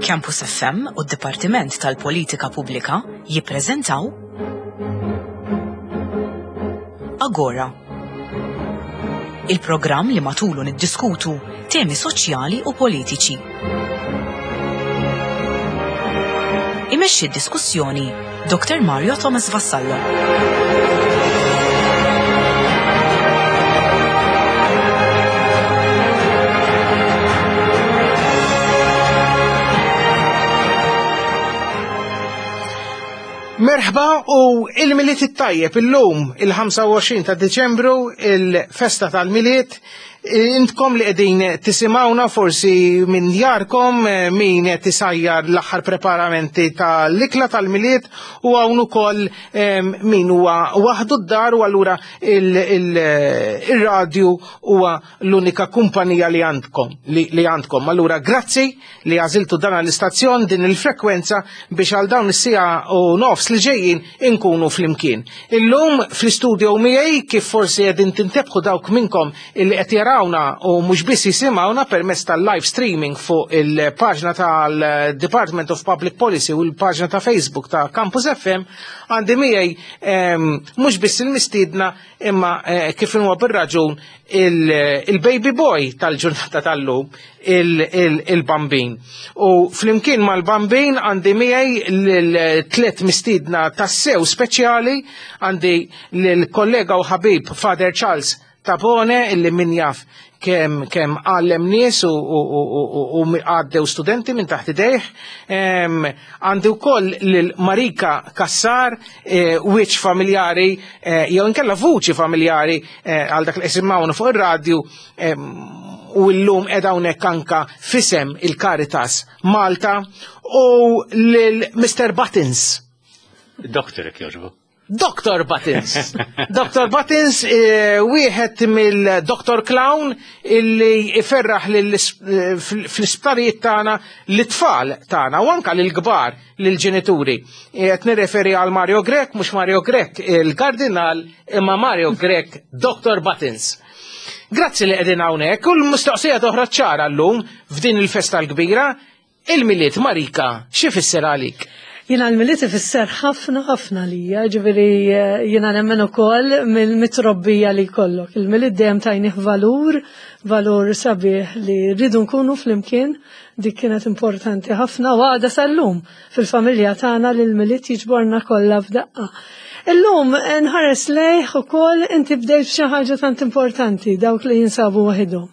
Campus FM u d-Dipartiment tal-Politika Pubblika jippreżentaw Agora. Il-programm li matulu niddiskutu temi soċjali u politiċi. Imexxi d-diskussjoni Dr. Mario Thomas Vassallo. Merħba u il-Miliet it-Tajjeb illum il-25 ta' Deċembru il-Festa tal-Miliet. Intkom li qegħdin tisimgħuna forsi minn djarkom min qed isajjar l-aħħar preparamenti tal-ikla tal-Miliet u hawn ukoll min huwa waħdu d-dar u allura il-radju huwa l-unika kumpanija li għandkom. Allura grazzi li għażiltu dan l-istazzjon din il-frekwenza biex għal dawn is-sija u nofs li ġejjin inkunu flimkien. Illum fl-istudio miegħi kif forsi qegħdin tintebħu dawk minnkom illi qed jarawna u mhux biss jisimgħuna permezz tal-live streaming fuq il-paġna tal-Department of Public Policy u l-paġna ta' Facebook ta' Campus FM għandi miegħi mhux biss il-mistiedna imma kif huwa bir-raġun il-baby boy tal-ġurnata tal-lum il-bambin. U flimkien mal-bambin għandi miegħi l-tliet mistiedna tassew speċjali għandi l-kollega u ħabib Father Charles Tapone illi min jaf kem għallem nies u għaddew studenti minn taħt idejh. Għandi wkoll lil Marika Kassar, wiċċ familjari jew inkella vuċi familjari għal dak li isimgħuna fuq ir-radju u llum qiegħda hawnhekk anke f'isem il-Caritas Malta u lil Mr. Buttons. Doktor jogħġbu. Dr. Buttons. Dr. Buttons, wieħed mill-Dr. Clown illi iferraħ fl-isptarijiet tagħna l-tfal tagħna u anke lill-kbar lill-ġenituri. Qed nirreferi għal Mario Grech, mhux Mario Grech il-Kardinal, imma Mario Grech Dr. Buttons. Grazzi li qegħdin hawnhekk u l-mistoqsija toħroġ ċara llum f'din il-festa l-kbira. Il-Miliet Marika, xi fisser għalik? Jina l-Miliet ifisser ħafna lija, ġifieri jina nemmen ukoll mill-mitrobbija li jkollok. Il-Miliet dejjem tajnih valur sabiħ li rridu nkunu flimkien, dik kienet importanti ħafna u għada sal-lum fil-familja tagħna li l-Miliet jiġborna kollha f'daqqa. Illum nħares lejh ukoll inti bdejt b'xi ħaġa tant importanti dawk li jinsabu waħedhom.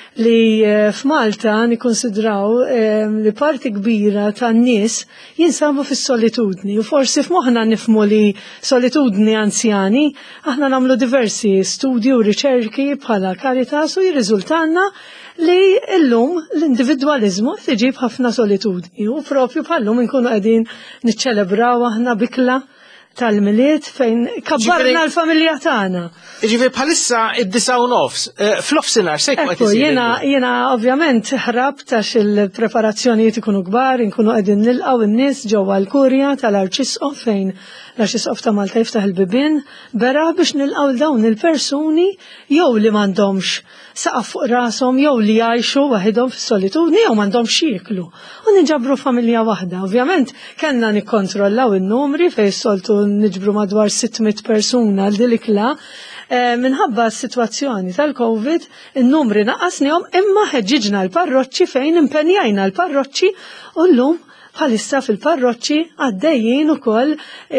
Li f'Malta nikkonsidraw li parti kbira tan-nies jinsabu fis-solitudni u forsi f'moħħna nifhmu li solitudni anzjani aħna nagħmlu diversi studji u riċerki bħala Caritas u jirriżultanna li llum l-individwaliżmu tiġib ħafna solitudni u propju bħallum inkunu qegħdin niċċelebraw aħna bikla tal-Miliet fejn kabbarna l-familja tagħna. Ġifieri bħalissa id-9:09 fl-ofsinhar se jkun qed isir. Jiena ovvjament ħrab tax il-preparazzjonijiet ikunu kbar, inkunu qegħdin nilqgħu in-nies ġewwa l-kurja tal-Arċisqof fejn l-Arċisqof ta' Malta jiftaħ il-bibien bera biex nilqgħu dawn il-persuni jew li m'għandhomx saqaf fuq rashom jew li jgħixu waħedhom fis-solitudni jew m'għandhomx jieklu. U niġabru familja waħda. Ovvjament kellna nikkontrollaw in-numri fejn soltu niġbru madwar 600 persuna għal dilikla. Minħabba s-sitwazzjoni tal-Covid, in-numri naqqasnihom imma ħeġġiġna l-parroċċi fejn impenjajna l-parroċċi u llum bħalissa fil-parroċċi għaddejjin ukoll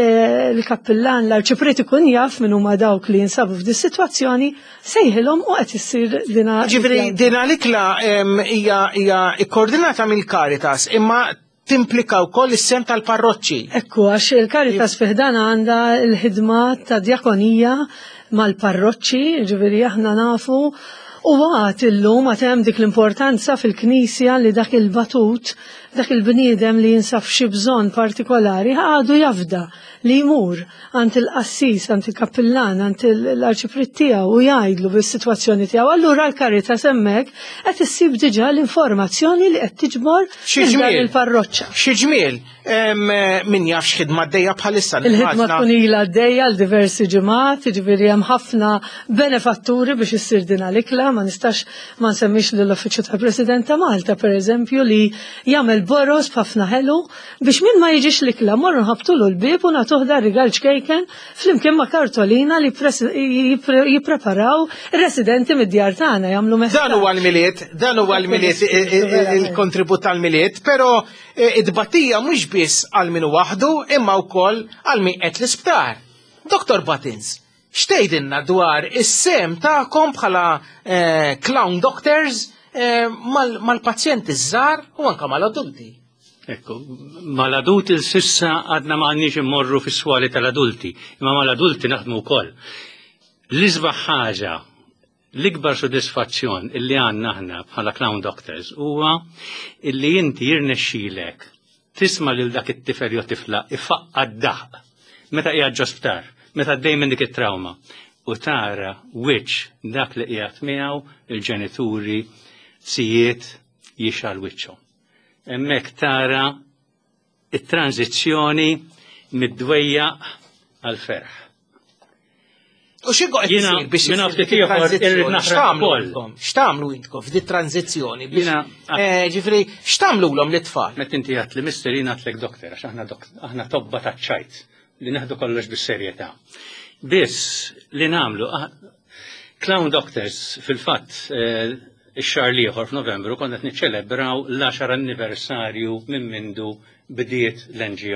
l-kappillan l-arċipret ikun jaf min huma dawk li jinsabu f'di sitwazzjoni sejħilhom u qed issir dina. Ġifieri dina l-ikla hija kkoordinata mill-Caritas imma timplika wkoll is-sem tal-parroċċi. Ekku għax il-Caritas fiħdan għandha l-ħidma ta' djakonija mal-parroċċi, ġifieri aħna nafu u għat illum għat hemm dik l-importanza fil-Knisja li dak il-batut, dak il-bniedem li jinsaf xi bżonn partikolari għadu jafda li jmur għand il-qassis, għand il-kappillan, għand l-arċiprit tiegħu u jgħidlu bis-sitwazzjoni tiegħu. Allura l-Caritas hemmhekk qed issib diġà l-informazzjoni li qed tiġbor il-parroċċa. Xi ġmiel min jaf x'ħidma għaddejja bħalissa. Il-ħidma tkun ilha għaddejja għal diversi ġimgħat, jiġifieri hemm ħafna benefatturi biex issir din l-ikla, ma nistax ma nsemmix lill-Uffiċċju tal-President ta' Malta pereżempju li jagħmel il-boros b'ħafna ħelu biex min ma jiġix l-ikla morru nħabtulu l-bib u nagħtuh dar rigal ċkejken flimkien ma' kartolina li jippreparaw ir-residenti mid-djar tagħna jagħmlu meħsar. Dan huwa l-miliet il-kontribut tal-miliet, però id-batija mhux biss għal min waħdu imma wkoll għal min qed l-isptar. Dr. Buttons, xtejdinna dwar is-sem tagħkom bħala clown doctors mal-pazjenti żgħar u anke mal-adulti. Ekku, mal-adulti sissa għadna ma għandniex immorru fis-swali tal-adulti, imma mal-adulti naħdmu wkoll. L-iżbaħ ħaġa, l-ikbar sodisfazzjon illi għandna aħna bħala clown doctors huwa illi inti jirnexxilek tisma' lil dak it-tifel jew tifla ifaqqa d-daħq meta qiegħed ġosptar, meta għaddej minn dik it-trawma u tara wiċċ dak li qiegħed miegħu il-ġenituri sijiet jixal wiċċhom. Hemmhekk tara it-tranzizzjoni mid-dwejjaq għal ferħ. U x'inqgħod isir biex x'tagħmlu intkom f'dit tranzizzjoni biex ġifri x'tagħmluhom lit-tfal? Meta inti għedt li mister jien għadlek doktor għax aħna tobba taċ-ċajt li neħdu kollox bis-serjetà. Biss li nagħmlu clown doctors fil-fatt ix-xahar ieħor f'Novembru konna qed niċċelebraw l-10 anniversarju minn mindu bdiet l-NGO.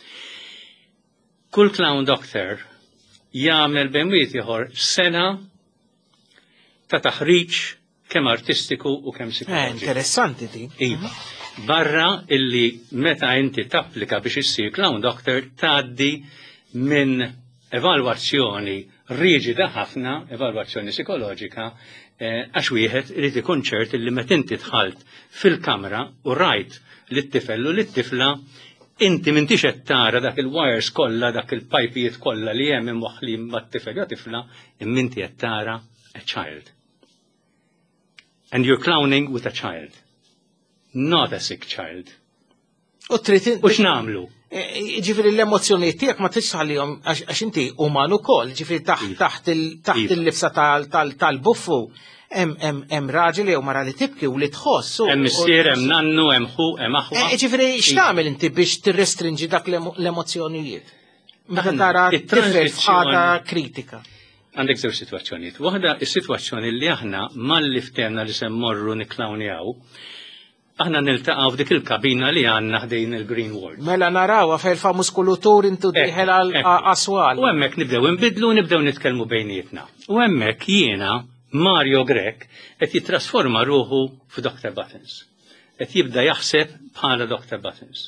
Kull clown doctor jagħmel bejn ieħor sena ta' taħriġ kemm artistiku u kemm psikoloġiku. Interessanti di. Iva. Barra illi meta inti tapplika biex issir clown doctor tgħaddi minn evalwazzjoni riġida ħafna, evalwazzjoni psikoloġika, għax wieħed irid ikun ċert illi meta inti dħalt fil-kamra u rajt lit-tifel u lit-tifla inti m'intix qed tara dak il-wires kollha, dak il-pajpijiet kollha li hemm imwaħħlin mat-tifel jew tifla, imma inti qed tara a child. And you're clowning with a child, not a sick child. U x'nagħmlu? Ġifieri l-emozzjonijiet tiegħek ma tixħalihom għax inti uman ukoll, ġifieri taħt il-libsa tal-buffu hemm raġel jew mara li tibki u li tħoss. Hemm missier, hemm nannu, hemm ħu, hemm aħwa. Ġifieri x'tagħmel inti biex tirrestrinġi dak l-emozzjonijiet? Meta tara tifel f'ħada kritika. Għandek żewġ sitwazzjonijiet. Waħda is-sitwazzjoni li aħna malli ftehna li se mmorru nikklawnjaw, aħna niltaqgħu f'dik il-kabina li għandna ħdejn il-Green Ward. Mela narawha fejn muskulatur intu diħel għal-aswal. U hemmhekk nibdew inbidlu nibdew nitkellmu bejnietna. U hemmhekk jiena Mario Grek qed jitrasforma ruħu f'Dr. Buttons. Qed jibda jaħseb bħala Dr. Buttons.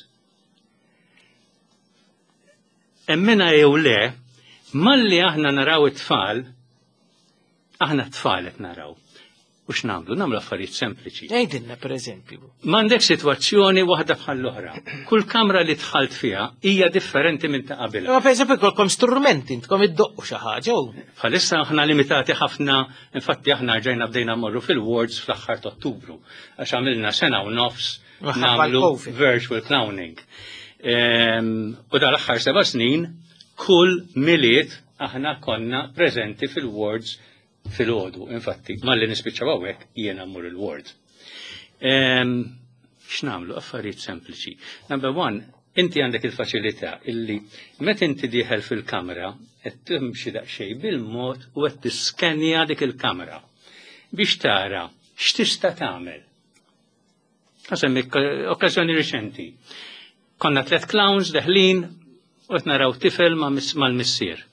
Emmena jew le, malli aħna naraw it-tfal, aħna t-tfal qed naraw. U x'nagħmlu? Nagħmlu affarijiet sempliċi. Ngħidilna pereżempju. M'għandek sitwazzjoni waħda bħal l-oħra. Kull kamra li dħalt fiha hija differenti minn ta' qabel. Ma pereżempju kolkom strumenti intkom iddoqqu xi ħaġa. Bħalissa aħna limitati ħafna, infatti aħna ġejna bdejna mmorru fil-wards fl-aħħar ta' Ottubru għax għamilna sena u nofs nagħmlu virtual clowning. U dal-aħħar 7 snin kull miliet aħna konna preżenti fil-wards fil-ħodu, infatti, malli nispiċċaw hawnhekk jiena mmur il-ward. X'nagħmlu affarijiet sempliċi. Number 1, inti għandek il-faċilità illi meta inti dieħel fil-kamra qed timxi daqsxejn bil-mod u qed tiskenja dik il-kamra biex tara x'tista' tagħmel. Ħasemmik okkażjoni riċenti. Konna 3 clowns deħlin u qed naraw tifel mal-missier.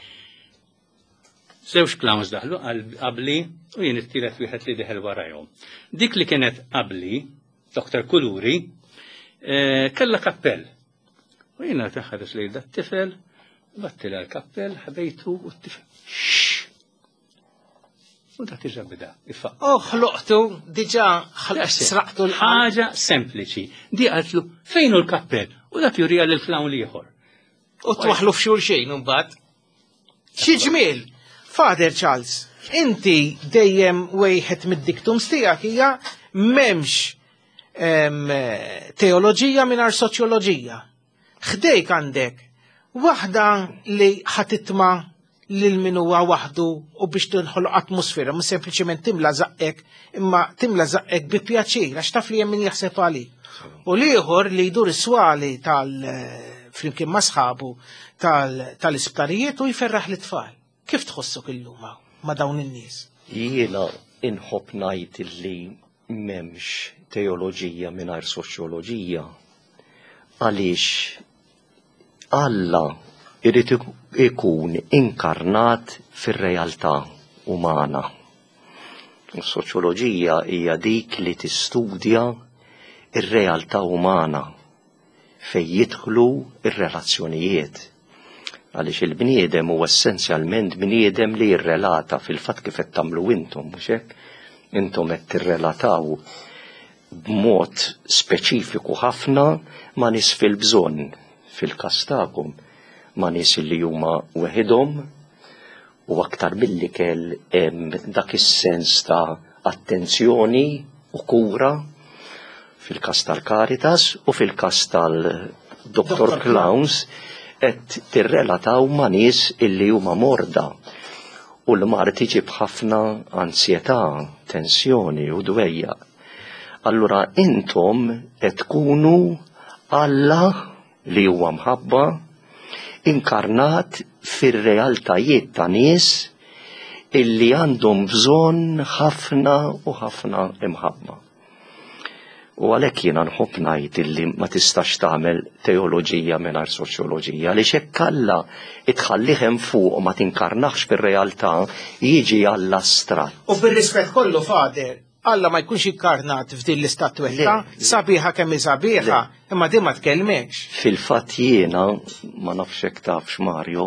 Żewġ clowns daħlu qabli u jien it-tielet wieħed li deħel warajhom. Dik li kienet qabli, Dr. Kuluri, kellha kappell. U jiena taħħares lejl dat-tifel, battila l-kappell, ħabejtu u t-tifel. U dak diġà bida. Ħloqtu diġà sraqtu ħaġa sempliċi. Di qaltlu fejn hu l-kappell? U dak jurija lil clown ieħor. U twaħlu f'xulxejn imbagħad. Xi ġmiel. Father Charles, inti dejjem wieħed mid-diktums tiegħek hija m'hemmx teoloġija mingħajr soċjoloġija. Ħdejk għandek waħda li ħatitma lil min huwa waħdu u biex tinħoloq atmosfera, mhux sempliċement timla żaqek, imma timla żaqek bi pjaċir għax taf li hemm min jaħseb għalik. U l-ieħor li jdur is-swali flimkien ma' sħabu tal-isptarijiet u jferraħ l-tfal. Kif tħossok illum ma' dawn in-nies? Jiena inħobb ngħid li m'hemmx teoloġija mingħajr soċjoloġija għaliex Alla irid ikun inkarnat fir-realtà umana. Is-soċjoloġija hija dik li tistudja ir-realtà umana fejn jidħlu ir-relazzjonijiet. Għaliex il-bniedem huwa essenzjalment bniedem li jirrelata fil-fatt kif qed tagħmlu intom, mhux hekk? Intom qed tirrelataw b'mod speċifiku ħafna ma' nies fil-bżonn fil-każ tagħkom ma' nies li huma weħidhom u aktar milli kell dak is-sens ta' attenzjoni u kura fil-każ tal-Caritas u fil-każ tal-Dr. Clowns qed tirrelataw ma' nies illi huma morda u l-mar tiġi b'ħafna ansjetà, tensjoni u dwejja. Allura intom qed tkunu Alla li huwa mħabba inkarnat fir-realtajiet ta' nies illi għandhom bżonn ħafna u ħafna imħabba. U għalhekk jiena nħobb ngħid illi ma tistax tagħmel teoloġija mingħajr soċjoloġija għaliex hekk Alla itħallih hemm fuq u ma tinkarnax fir-realtà jiġi Alla astratt. U bir-rispett kollu Fader, Alla ma jkunx inkarnat f'din l-istatwetta, sabiħa kemm sabiħa, imma din ma tkellmekx. Fil-fatt jiena ma nafx hekk tafx Mario,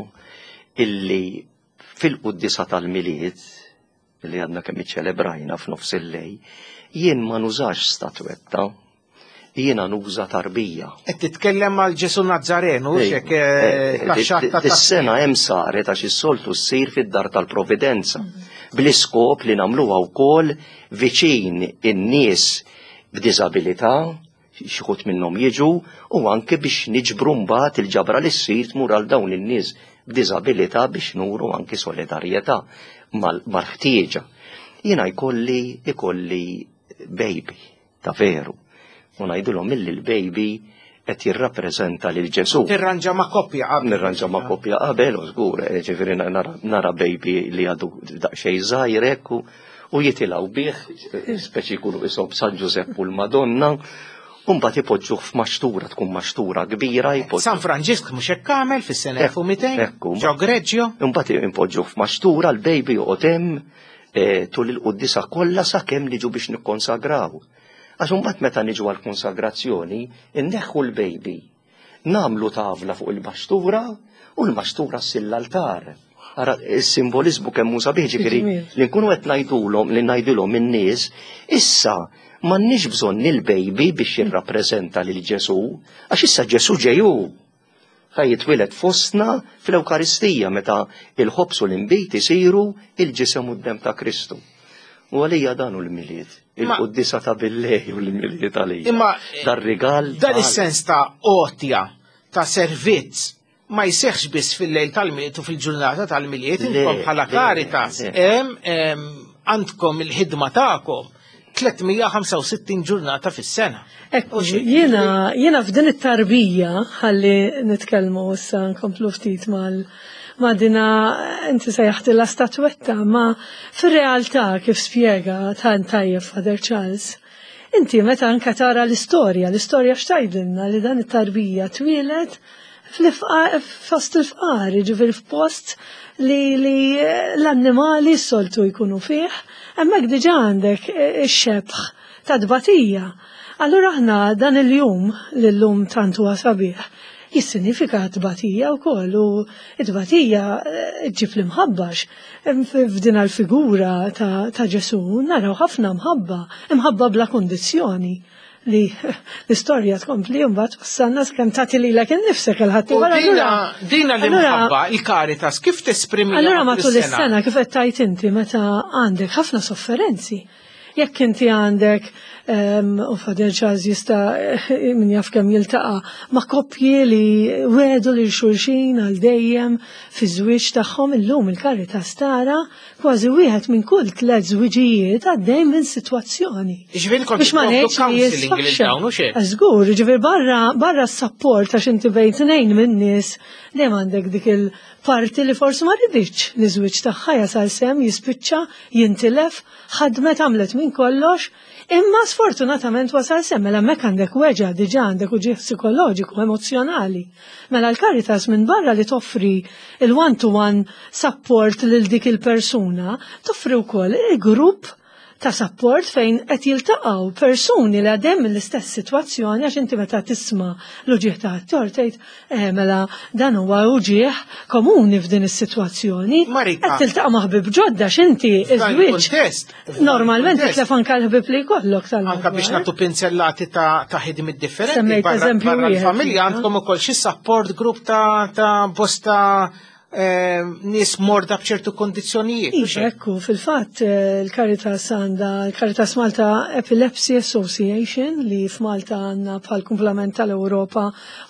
illi fil-quddisa tal-milied li għadna kemm iċċelebrajna f'nofs il-lej, jien ma nużax statwetta, jiena nuża tarbija. Qed titkellem għal Ġesu Nazzarenu tax-xatta is-sena hemm saret għax is-soltu ssir fid-dar tal-Providenza. Bl-iskop li nagħmluha wkoll viċin in-nies b'diżabilità, xi ħud minnhom jiġu, u anke biex niġbru mbagħad il-ġabra li ssir tmur għal dawn in-nies b'diżabilità biex nuru anke solidarjetà mal-ħtieġa. Jiena ikolli baby ta' veru. U ngħidulhom milli l-baby qed jirrappreżenta lil Ġesu. Nirranġa ma' koppja qabel. Nirranġa ma' koppja qabel, żgur, ġifieri nara baby li għadu daqsxejn żgħir hekk u jitilgħu bih, speċi jkunu ishom San Giuseppe u l-Madonna, u mbagħad ipoġġuh f'maxtura tkun maxtura kbira San Franġisk mhux hekk għamel fis-sena 1200 ġew Greġġjo. Mbagħad impoġġuh f'maxtura l-baby joqgħod hemm tul il-quddisa kollha sakemm niġu biex nikkonsagraw. Għax imbagħad meta niġu għall-konsagrazzjoni, inneħħu l-baby, nagħmlu tavla fuq il-maxtura u l-maxtura ssill-altar. Ara is-simbolizmu kemm hu sabiħ ġifieri li nkunu qed ngħidulhom in-nies issa m'għandniex bżonn il-baby biex jirrappreżenta lil Ġesu, għax issa Ġesu ġejju. Jitwieled fostna fl-Ewkaristija meta il-ħobs u l-inbit isiru il-ġisem u d-dem ta' Kristu. U għalija danu l-miliet, il-quddisa ta' billej u l-miliet għalija. Imma dar-rigal. Dan is-sens ta' qotja, ta' servizz, ma jseħħx biss fil-lejl tal-miliet u fil-ġurnata tal-miliet, inkom bħala Caritas, għandkom il-ħidma tagħkom 365 ġurnata fis-sena. Jiena f'din it-tarbija ħalli nitkellmu issa nkomplu ftit ma' dina inti sejħtilha statwetta, ma fir-realtà kif spjega tajjeb Father Charles. Inti meta anke tara l-istorja x'tgħidilna li dan it-tarbija twieled fost il-fqar, ġifieri f'post li l-annimali s-soltu jkunu fih, hemmhekk diġà għandek ix-xebħ ta' tbatija. Allura aħna dan il-jum l-lum tant huwa sabiħ jissinifika tbatija wkoll u t-tbatija ġib l-imħabbax. F'din l-figura ta' Ġesu naraw ħafna imħabba bla kondizzjoni li l-istorja tkompli mbagħad wassalna kemm tagħti lilek innifsek il-ħadd. Dina l-imħabba il-Caritas kif tesprimi. Allura matul is-sena kif qed tgħid inti meta għandek ħafna sofferenzi. jekk inti għandek u f'għadin ċaż jista' min jaf kemm jiltaqa' ma' koppji li wedu li xulxin għal dejjem fi żwieġ tagħhom illum il-Caritas tara kważi wieħed minn kull 3 żwiġijiet għaddej minn sitwazzjoni. Biex ma ngħidx li jisfaxxa. Żgur, ġifier barra s-sapport għax inti bejn tnejn minn nies dejjem għandek dik il-parti li forsi ma riditx li żwieġ tagħha jasal sem jispiċċa jintilef ħadmet għamlet minn kollox. Imma sfortunatament wasal sem mela hemmhekk għandek weġa diġà għandek uġigħ psikoloġiku emozjonali. Mela l-Caritas minn barra li toffri il-one-to-one support lil dik il-persuna, toffri wkoll il-grupp ta' support fejn qed jiltaqgħu persuni li għaddem mill-istess sitwazzjoni għax inti meta tisma' l-uġieħ ta' attor tgħid mela dan huwa uġieħ komuni f'din is-sitwazzjoni. Qed tiltaqa' ma' ħbieb ġodda x'inti iż-żwieġ normalment titlef anke l-ħbieb li jkollok tal-. Anke biex nagħtu pinzellati ta' ħidmiet differenti barra l-familja għandkom ukoll xi support group ta' bosta nies morda b'ċertu kondizzjonijiet. Ekku, fil-fatt il-Caritas għandha il-Caritas Malta Epilepsy Association li f'Malta għandna bħal kumplament tal-Ewropa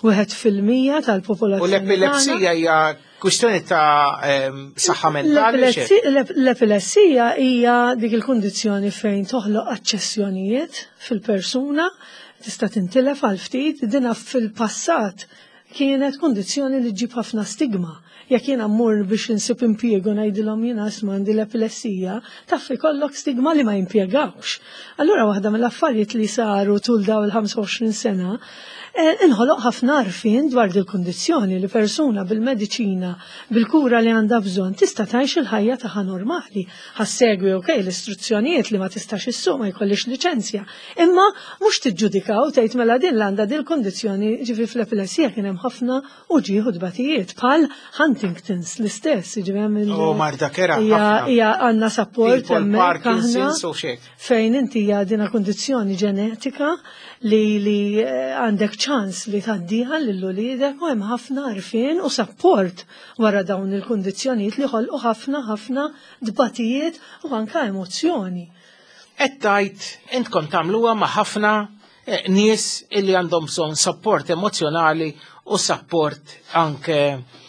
1% tal-popolazzjoni. U l-epilepsija hija kwistjoni ta' saħħa mentali. L-epilepsija hija dik il-kundizzjoni fejn toħloq aċċessjonijiet fil-persuna tista' tintilef għal ftit dinha fil-passat kienet kundizzjoni li ġib ħafna stigma. Jekk jiena mmur biex insib impjiegu ngħidilhom jiena isma' għandi l-epilessija, taf ikollok stigma li ma jimpjegawx. Allura waħda mill-affarijiet li saru tul daw il-25 sena inħoloq ħafna għarfien dwar dil-kundizzjoni li persuna bil-mediċina, bil-kura li għandha bżonn tista' tgħix il-ħajja tagħha normali. Ħassegwi l-istruzzjonijiet li ma tistax issuq ma jkollix liċenzja. Imma mhux tiġġudikaw tgħid mela din li għandha dil-kundizzjoni ġifieri fl-epilessija kien hemm ħafna uġieħ u dbatijiet bħal Huntington's l-istess, marda kera hija għandna support hemmhekk aħna fejn inti hija dina kundizzjoni ġenetika li għandek ċans li tgħaddiha lill-uliedek u hemm ħafna għarfien u support wara dawn il-kundizzjonijiet li ħolqu ħafna dbatijiet u anke emozzjoni. Qed tgħid intkom tagħmluha ma' ħafna nies illi għandhom bżonn support emozjonali u support anke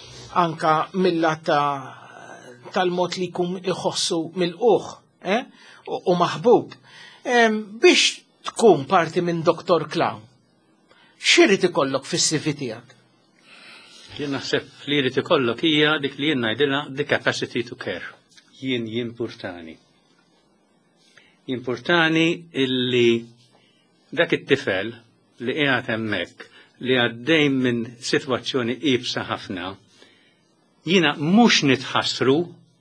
mill-lat tal-mod li jkun iħossu mill-quħ u maħbub. Biex tkun parti minn Dr. Clown, x'irid ikollok fis-CV tiegħek? Jien naħseb li jrid ikollok hija dik li jien ngħidilha the capacity to care. Jien jimpurtani. Jimpurtani illi dak it-tifel li qiegħed hemmhekk li għaddej minn sitwazzjoni qiebsa ħafna, jiena mhux nitħassru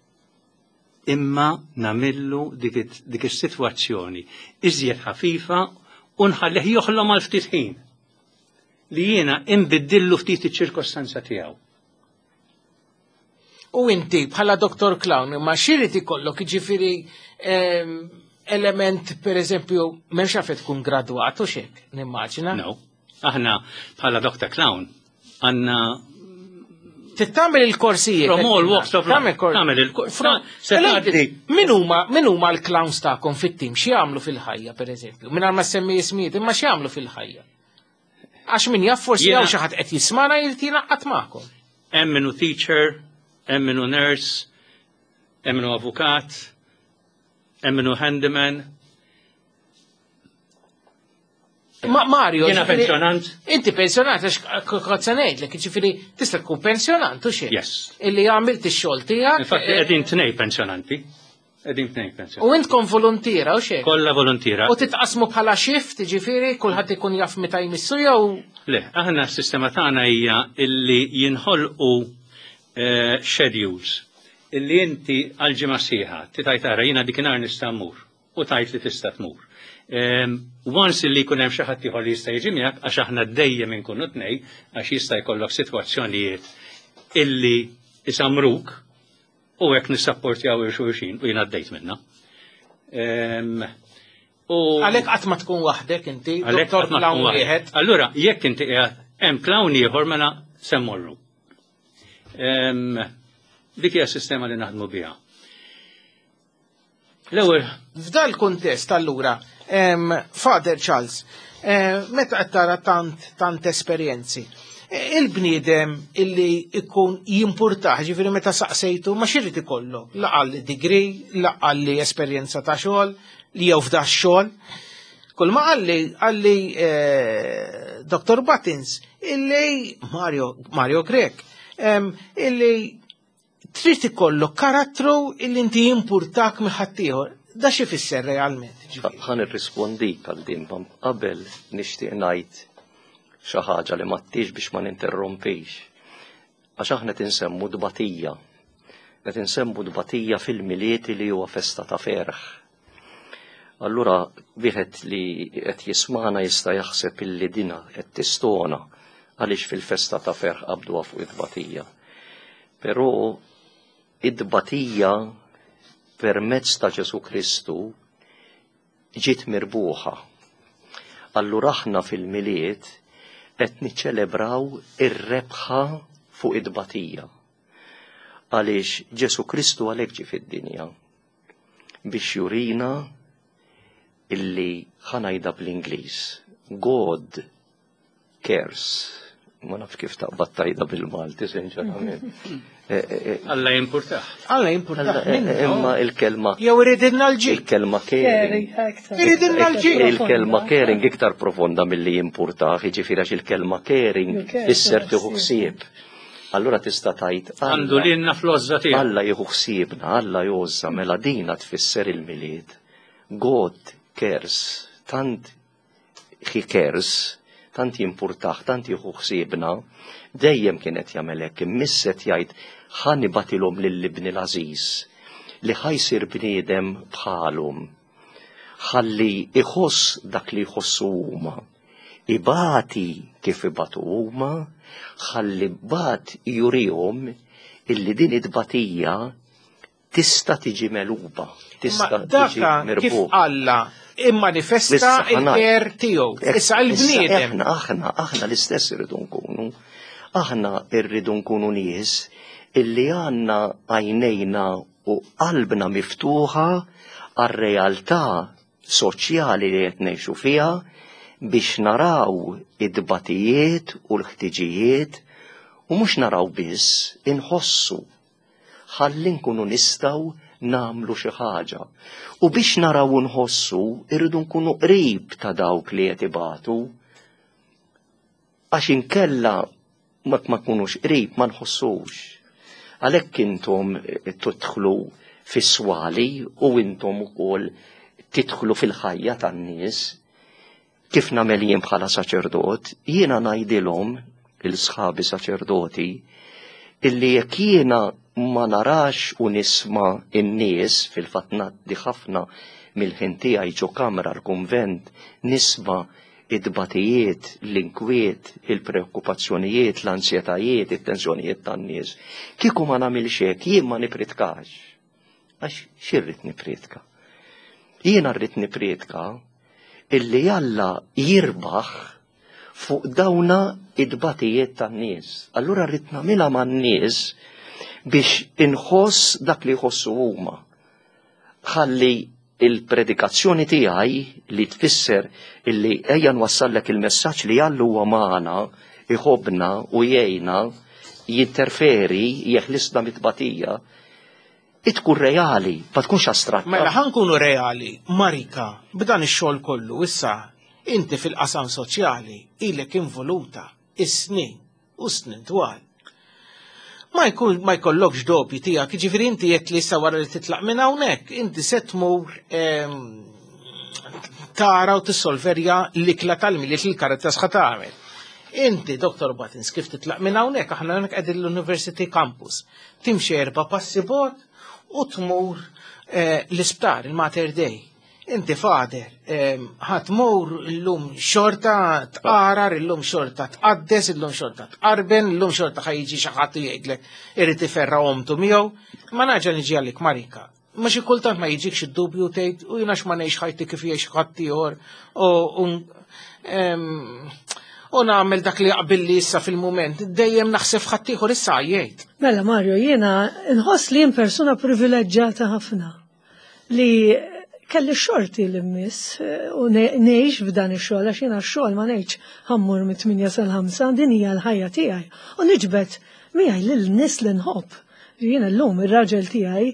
imma namillu dik is-sitwazzjoni iżjed ħafifa u nħallih joħlom għal ftit ħin li jiena inbiddillu ftit iċ-ċirkostanza tiegħu. U inti bħala Dr. Clown ma x'irid ikollok jiġifieri element pereżempju m'hemmx għalfejn tkun gradwat u x'hekk nimmaġina? No, aħna bħala Dr. Clown għandna tagħmel il-korsijiet. Promol workshop tagħmel il-korsijiet. Min huma l-clowns tagħkom fit-tim xi jagħmlu fil-ħajja pereżempju? Mingħajr ma semmi ismijiet, imma xi jagħmlu fil-ħajja? Għax min jaf forsi jew xi ħadd qed jismana jrid jingħaqad magħkom. Hemm minnu teacher, hemm minnu nurse, hemm minnu avukat, hemm minnu handyman. Mario, jiena pensjonant. Inti pensjonant għax kazza ngħidlek, jiġifieri tista' tkun pensjonant u xi? Yes. Illi għamilt ix-xogħol tiegħek. Infatti qegħdin tnej pensjonanti. U intkom volontira u xejn? Kollha volontira. U titqasmu bħala shift, jiġifieri kulħadd ikun jaf meta jmissu jew? Le, aħna s-sistema tagħna hija illi jinħolqu schedules illi inti għal-ġimgħa sieħa titajt tara jiena dikinhar nista' mmur u tajt li tista' tmur. Once illi jkun hemm xi ħadd ieħor li jista' jiġi miegħek għax aħna dejjem inkunu tnej għax jista' jkollok sitwazzjonijiet illi isamruk u hekk nissapportjaw il-xulxin u jiena għaddejt minnha. Għalhekk qatt ma tkun waħdek inti, Dr. Clown wieħed. Allura jekk inti qiegħed hemm clown ieħor mela se mmorru. Dik hija s-sistema li naħdmu biha. L-ewwel F'dal kuntest allura, Father Charles, meta qed tara tant esperjenzi, il-bniedem illi ikun jimpurtaħ, ġifieri meta saqsejtu ma xirrid ikollu, laqalli degree, laqalli esperjenza ta' xogħol, li jew f'dax xogħol. Kull ma għalli Dr. Buttons, illi Mario Grek, illi trid ikollok karattru illi inti jimpurtak minn ħaddieħor. Da xi fisser realment? Ħan irrispondik għal din qabel nixtieq ngħid xi ħaġa li ma ttix biex ma ninterrompix. Għax aħna tinsemmu dbatija. Qed insemmu dbatija fil-milieti li huwa festa ta' ferħ. Allura wieħed li qed jismana jista' jaħseb illi dina qed tistona għaliex fil-festa ta' ferħ qabduha fuq id-dbatija. Però id-dbatija permezz ta' Ġesu Kristu ġiet mirbuħa. Allura aħna fil-miliet qed niċċelebraw ir-rebħa fuq id-dbatija. Għaliex Ġesu Kristu għalhekk ġie fid-dinja biex jurina illi ħanajda bl-Ingliż. God cares. Ma nafx kif taqbad tajda bil-Malti, sinċerament. Alla jimpurtaħ. Alla jimpurtaħ. Imma il-kelma. Jew iridilna l-ġi. Il-kelma caring. Iridilna l-ġi. Il-kelma caring iktar profonda milli jimpurtaħ, jiġifieri għax il-kelma caring isser tieħu ħsieb. Allura tista' tgħid Għandu lilna fl-ożza tiegħu. Alla jieħu ħsiebna, Alla jozza mela dina tfisser il-milied. God cares, tant he cares, tant jimpurtaħ, tant jieħu ħsiebna, dejjem kienet jagħmel hekk, immisset jgħid ħanibatilhom lill-ibni l-Ażiż li ħajsir bniedem bħalhom. Ħalli iħoss dak li jħossu huma. Ibati kif ibatu huma, ħalli bat jurihom illi din id-batija tista' tiġi meluba, tista' tiġi mirbuħ. Kif Alla immanifesta il-ker tiegħu. Issa l-bniedem. Aħna l-istess irridu nkunu. Aħna rridu nkunu nies illi għandna għajnejna u qalbna miftuħa għar-realtà soċjali li qed ngħixu fiha biex naraw id-dbatijiet u l-ħtiġijiet u mhux naraw biss, inħossu ħalli nkunu nistgħu nagħmlu xi ħaġa. U biex naraw u nħossu irridu nkunu qrib ta' dawk li qed ibatu għax inkella ma tkunux qrib ma nħossux. Għalhekk intom tidħlu fis-swali u intom ukoll tidħlu fil-ħajja tan-nies. Kif nagħmel jien bħala saċerdot, jiena ngħidilhom il-sħabi saċerdoti illi jekk jiena ma narax u nisma' in-nies fil-fatt ngħaddi ħafna mill-ħin tiegħi ġo kamra l-kunvent nisma' id-dbatijiet, l-inkwiet, il-preokkupazzjonijiet, l-ansjetajiet, it-tensjonijiet tan-nies. Kieku ma nagħmilx hekk jien ma nipritkax. Għax xirrid nipritka? Jiena rrid nipritka illi Alla jirbaħ fuq dawna id-dbatijiet tan-nies. Allura rrid nagħmilha man-nies biex inħoss dak li jħossu huma. Ħalli il-predikazzjoni tiegħi li tfisser illi ejja nwassallek il-messaġġ li Alla huwa magħna, iħobbna u jgħinna, jinterferi, jeħlisna mit-tbatija, tkun reali, ma tkunx astratta. Mela ħankunu reali, Marika, b'dan ix-xogħol kollu issa inti fil-qasam soċjali ilek involuta is-snin u snin twal. Ma jkollokx dopi tiegħek, jiġifieri inti jekk li issa wara li titlaq minn hawnhekk, inti se tmur tara u tissolverja l-ikla tal-miliet li l-Karitas ħa tagħmel. Inti, Dr. Buttons, kif titlaq minn hawnhekk aħna hawnhekk qegħdin l-University Campus. Timxi 4 passi bogħod u tmur l-isptar, il-Mater Dei. Inti fader, ħatmur l-lum xorta tqarar, l-lum xorta tqaddes, l-lum xorta tqarben, l-lum xorta ħajġi xaħatu jgħidlek irrid iferra omtu miegħu. Ma naġa niġi għalik Marika. Ma xi kultant ma jiġikx id-dubju tgħid u jiena ma ngħix ħajti kif jgħix ħadd ieħor u nagħmel dak li qabilli issa fil-mument, dejjem naħseb ħadd ieħor issa jgħid. Mela Mario, jiena nħoss li jien persuna privileġġjata ħafna. li kelli xorti l-immiss u neħx f'dan ix-xogħol għax jiena x-xogħol ma ngħidx ħammur mit-8 sal-5 din hija l-ħajja tiegħi u niġbed miegħi lil-nies li nħobb. Jiena llum ir-raġel tiegħi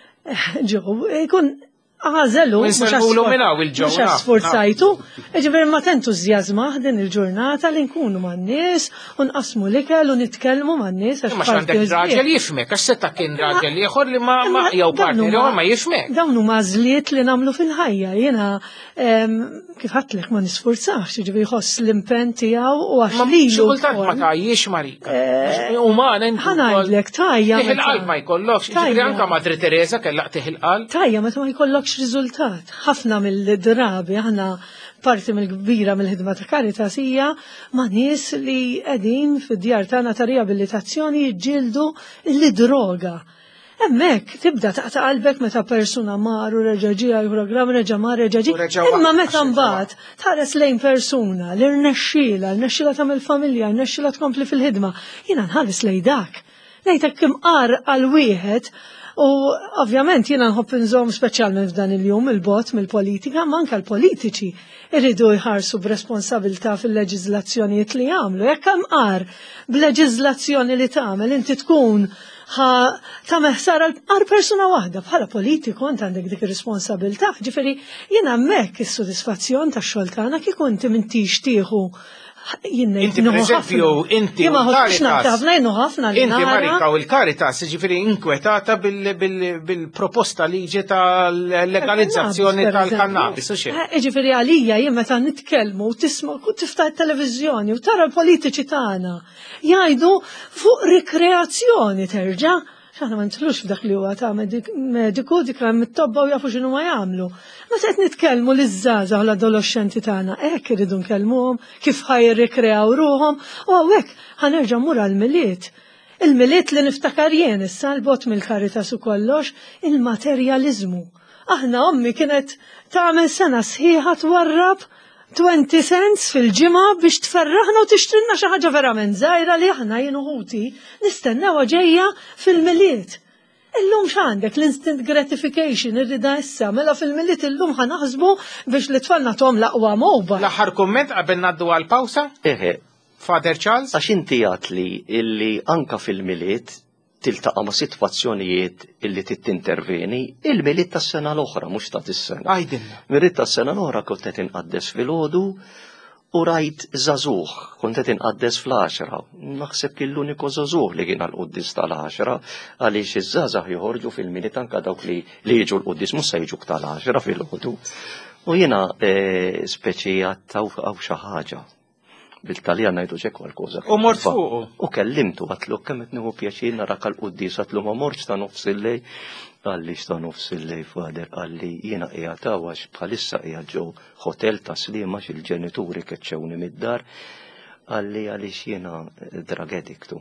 ġew ikun għażelu mhux sforzajtu, ġifieri ma tentużjażma din il-ġurnata li nkunu man-nies u nqasmu l-ikel u nitkellmu man-nies għax għandek raġel jifmek, għax setta kien raġel ieħor li ma jew partner ma jifmek. Dawn huma żliet li nagħmlu fil-ħajja. Jiena kif ħadlek ma nisforzax, ġifieri jħoss l-impenn tiegħu u għax lilu kultant ma tajjix Marika. Umana ħanajdlek tajja. Tiħil-qalb ma jkollokx, ġifieri anke Madri Teresa kellha tiħil-qalb. Tajja meta ma jkollokx riżultat. Ħafna mill-drabi aħna parti mill-kbira mill-ħidma ta' Caritas hija ma' nies li qegħdin fid-djar tagħna ta' riabilitazzjoni jiġġieldu l-droga. Hemmhekk tibda taqta' qalbek meta persuna mar u reġa' ġie programm reġa' mar reġa' ġie. Imma meta mbagħad tħares lejn persuna li rnexxiela tagħmel familja, rnexxiela tkompli fil-ħidma, jiena nħares lejn dak. Ngħidlek kemm qar għal wieħed. U ovvjament jiena nħobb inżomm speċjalment f'dan il-jum il-bot mill-politika, ma anke l-politiċi irridu jħarsu b'responsabilità fil-leġiżlazzjonijiet li jagħmlu. Jekk hemm qar b'leġiżlazzjoni li tagħmel inti tkun tagħmel ħsara għar persuna waħda bħala politiku int għandek dik ir-responsabilità. Ġifieri jiena hemmhekk is-sodisfazzjon tax-xogħol tagħna kieku inti m'intix tieħu Inti pereżempju inti ħafna inti Marika u l-Caritas ġifieri inkwetata bil-proposta liġi tal-legalizzazzjoni tal-kannabis u xi. Ġifieri għalija jien meta nitkellmu u tisma' u tiftaħ it-televiżjoni u tara l-politiċi tagħna jgħidu fuq rikreazzjoni terġa'. X'aħna ma nitlux f'dak li huwa ta' mediku dik hemm mit-tobba u jafu x'inhu ma jagħmlu. Meta qed nitkellmu liż-żgħażagħ u l-adolescenti tagħna hekk iridu nkellmuhom kif ħajrikreaw ruhom u hawnhekk ħanerġa' mmur għall-miliet. Il-miliet li niftakar jien issa l-bot mill-Caritas u kollox il-materjaliżmu. Aħna ommi kienet tagħmel sena sħiħa twarrab 20 cents fil-ġimgħa biex tferraħna u tixtrilna xi ħaġa verament żgħira li aħna jien uħuti nistennewha ġejja fil-miliet. Illum x'għandek l-instant gratification irrida issa mela fil-miliet illum ħanaħsbu biex li tfalna tom l-aqwa moba. L-aħħar kumment qabel ngħaddu għall-pawsa? Father Charles? Għax inti għatli illi anka fil-miliet tiltaqa' ma' sitwazzjonijiet illi tinterveni il-miliet tas-sena l-oħra mhux ta' is-sena. Għajdilna. Miliet tas-sena l-oħra kont qed inqaddes filgħodu u rajt żagħżugħ, kont qed inqaddes fl-10. Naħseb kien l-uniku żagħżugħ li kien għall-qudies tal-10 għaliex iż-żgħażagħ joħorġu fil-miliet anke dawk li jiġu l-qudies mhux se jiġu tal-10 filgħodu. U jiena speċi għaw xi ħaġa. Bil-Taljan ngħidu ġek qualcosa. U mort fuqu. U kellimtu għatlu kemm qed nieħu pjaċir narak għall-qudies għatlu ma mortx ta' nofs il-lej. Għalli ta' nofs il-lej fader għalli jiena qiegħed għax bħalissa qiegħed ġew hotel ta' Sliema x'il-ġenituri keċċewni mid-dar għalli għaliex jiena drug addictu.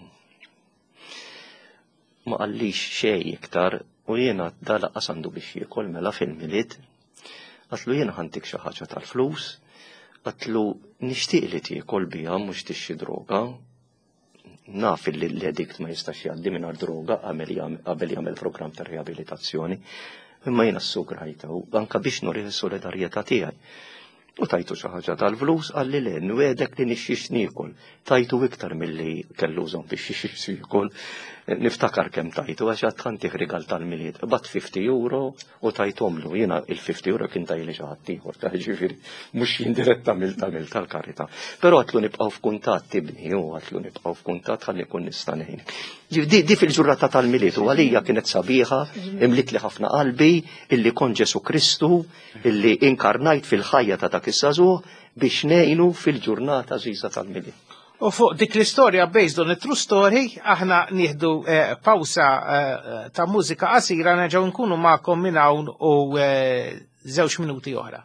Ma qallix xejn iktar u jiena dalaq għandu biex jiekol mela fil-miliet. Għatlu jiena ħantik xi ħaġa tal-flus. Għatlu nixtieq li tiekol biha mhux tixxi droga. Naf li l-addict ma jistax jgħaddi mingħajr droga qabel jagħmel programm ta' riabilitazzjoni. Imma jiena s-sugrajtaw anke biex nurih is-solidarjetà tiegħi. U tajtu xi ħaġa tal-flus għalli le nwedek li nixxix niekol. Tajtu iktar milli kellu żomm biex jixxix jiekol. Niftakar kemm tajtu għax għad ħantih rigal tal-miliet. Bat 50 euro u tajtomlu. Jiena il-50 euro kien tajli xi ħadd ieħor ta' ġifieri mhux jien dirett tagħmel tal-karità. Però għatlu nibqgħu f'kuntatt tibni u għatlu nibqgħu f'kuntatt ħalli nkun nista' ngħin. Di fil-ġurnata tal-miliet u għalija kienet sabiħa, imlit li ħafna qalbi, illi kon Ġesu Kristu, illi inkarnajt fil-ħajja ta' dak is-żagħżugħ biex ngħinu fil-ġurnata żgħiża tal-miliet. U fuq dik l-istorja based on a true story, aħna nieħdu pawsa ta' mużika qasira nerġgħu nkunu magħkom minn hawn u 2 minuti oħra.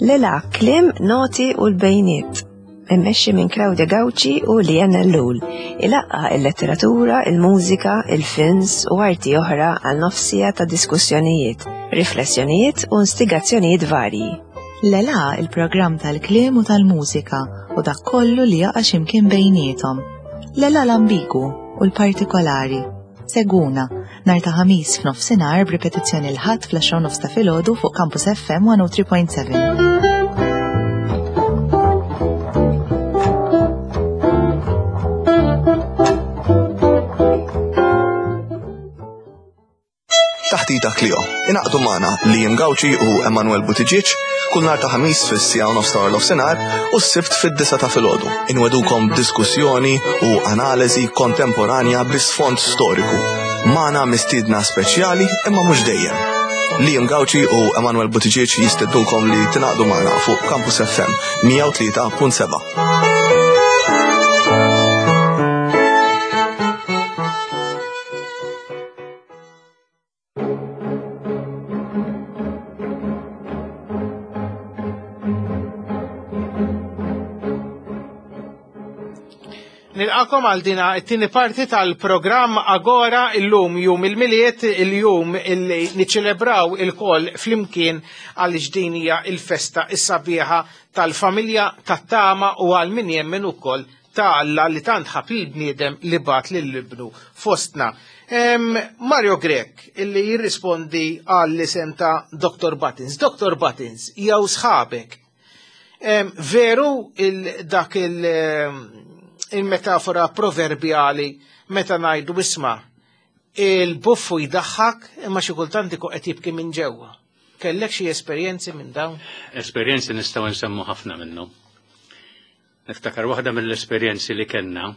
Lela klim, noti u l-bejniet. Immexxi minn Claudia Gauci u Liana Lul. Ilaqqa il-letteratura, il-mużika, il-films u arti oħra għal nofsija ta' diskussjonijiet, riflessjonijiet u instigazzjonijiet varji. Lela il-programm tal-kliem u tal-mużika u dak kollu li jaqa' x'imkien bejniethom. Lela l-ambigu u l-partikolari. Seguna, nhar ta' ħamis f'nofsinhar b'ripetizzjoni l-ħadd fl-10 ta' filgħodu fuq Campus FM 103.7. Taħtita Clio, inaqdu magħna Liam Gauci u Emanuel Buttigieg kull nhar ta' ħamis fis-sija u nofs ta' l-ofsinhar u s-sibt fid-9 ta' filgħodu. Inwedukom diskussjoni u analiżi kontemporanja bl-isfond storiku. Magħna mistiedna speċjali imma mhux dejjem. Liam Gauci u Emanuel Buttigieg jisteddukom li tingħaqdu magħna fuq Campus FM 103.7. Nilqakom għal dina it-tieni parti tal-programm Agora illum jum il-miliet il-jum illi niċċelebraw il-koll flimkien għal ġdinija il-festa is-sabiħa tal-familja tat-tama u għal min jemmen ukoll ta' Alla li tant ħab il-bniedem li bat lill-ibnu fostna. Mario Grek illi jirrispondi għall-isem ta' Dr. Buttons. Dr. Buttons, jew sħabek. Veru dak il-metafora proverbjali meta ngħidu isma' il-buffu jdaħħak imma xi kultant ikun qed jibki minn ġewwa. Kellek xi esperjenzi minn dawn? Esperjenzi nistgħu nsemmu ħafna minnhom. Niftakar waħda mill-esperjenzi li kellna.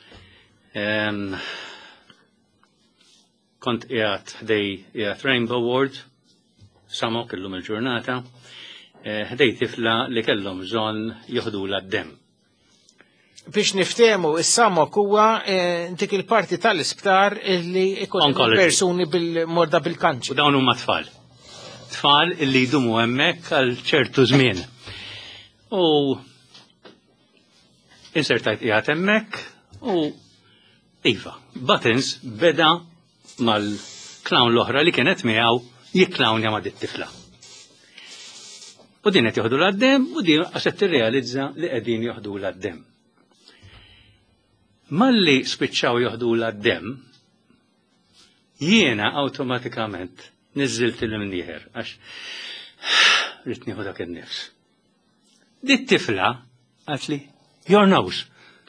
Kont qiegħed ħdej Rainbow Award, Samok illum il-ġurnata, ħdej tifla li kellhom bżonn jieħdula d-demm. Biex niftehmu is-Samok huwa dik il-parti tal-isptar li ikun persuni bil-morda bil-kanċer. U dawn huma tfal. Tfal illi jdumu hemmhekk għal ċertu żmien. U insertajt qiegħed hemmhekk u iva, Buttons beda mal-clown l-oħra li kienet miegħu jikklawnja ma' dit-tifla. U din qed joħdu l-għaddem u din għax qed tirrealizza li qegħdin joħdu l-għaddem. Malli spiċċaw joħdu l-għaddem, jiena awtomatikament niżilt il-mnieħer għax rrid nieħu dak in-nifs. Dit-tifla għalt li your nose.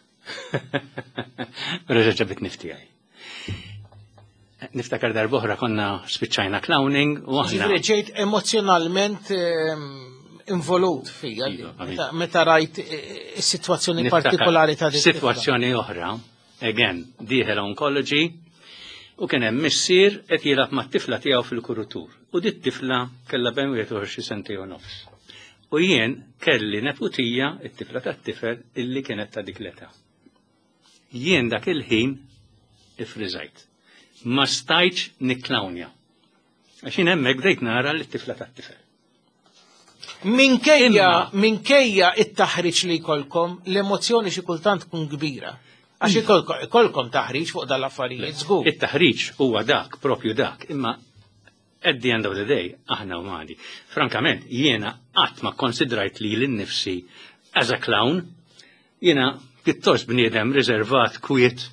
Reġa' ġabit niftijaj. Niftakar darb'oħra konna spiċċajna clowning u aħna. Ġejt emozjonalment involut fija, meta rajt is-sitwazzjoni partikolari ta' dik. Sitwazzjoni oħra, again, dieħel oncology, u kien hemm missier qed jilgħab mat-tifla tiegħu fil-kurutur. U dit tifla kellha bejn 21 senti u nofs. U jien kelli neputija it-tifla tat-tifel illi kienet ta' dik l-età. Jien dak il-ħin ifriżajt. Ma stajtx nikklawnja. Għax jien hemmhekk bdejt nara l-tifla tat-tifel. Minkejja it-taħriġ li jkollkom, l-emozzjoni xi kultant tkun kbira. Għax ikolkom taħriġ fuq dal-affarijiet żgur. It-taħriġ huwa dak, propju dak, imma at the end of the day, aħna umani. Frankament, jiena qatt ma konsidrajt li l-nifsi as a clown, jiena pittost bniedem riservat kwiet.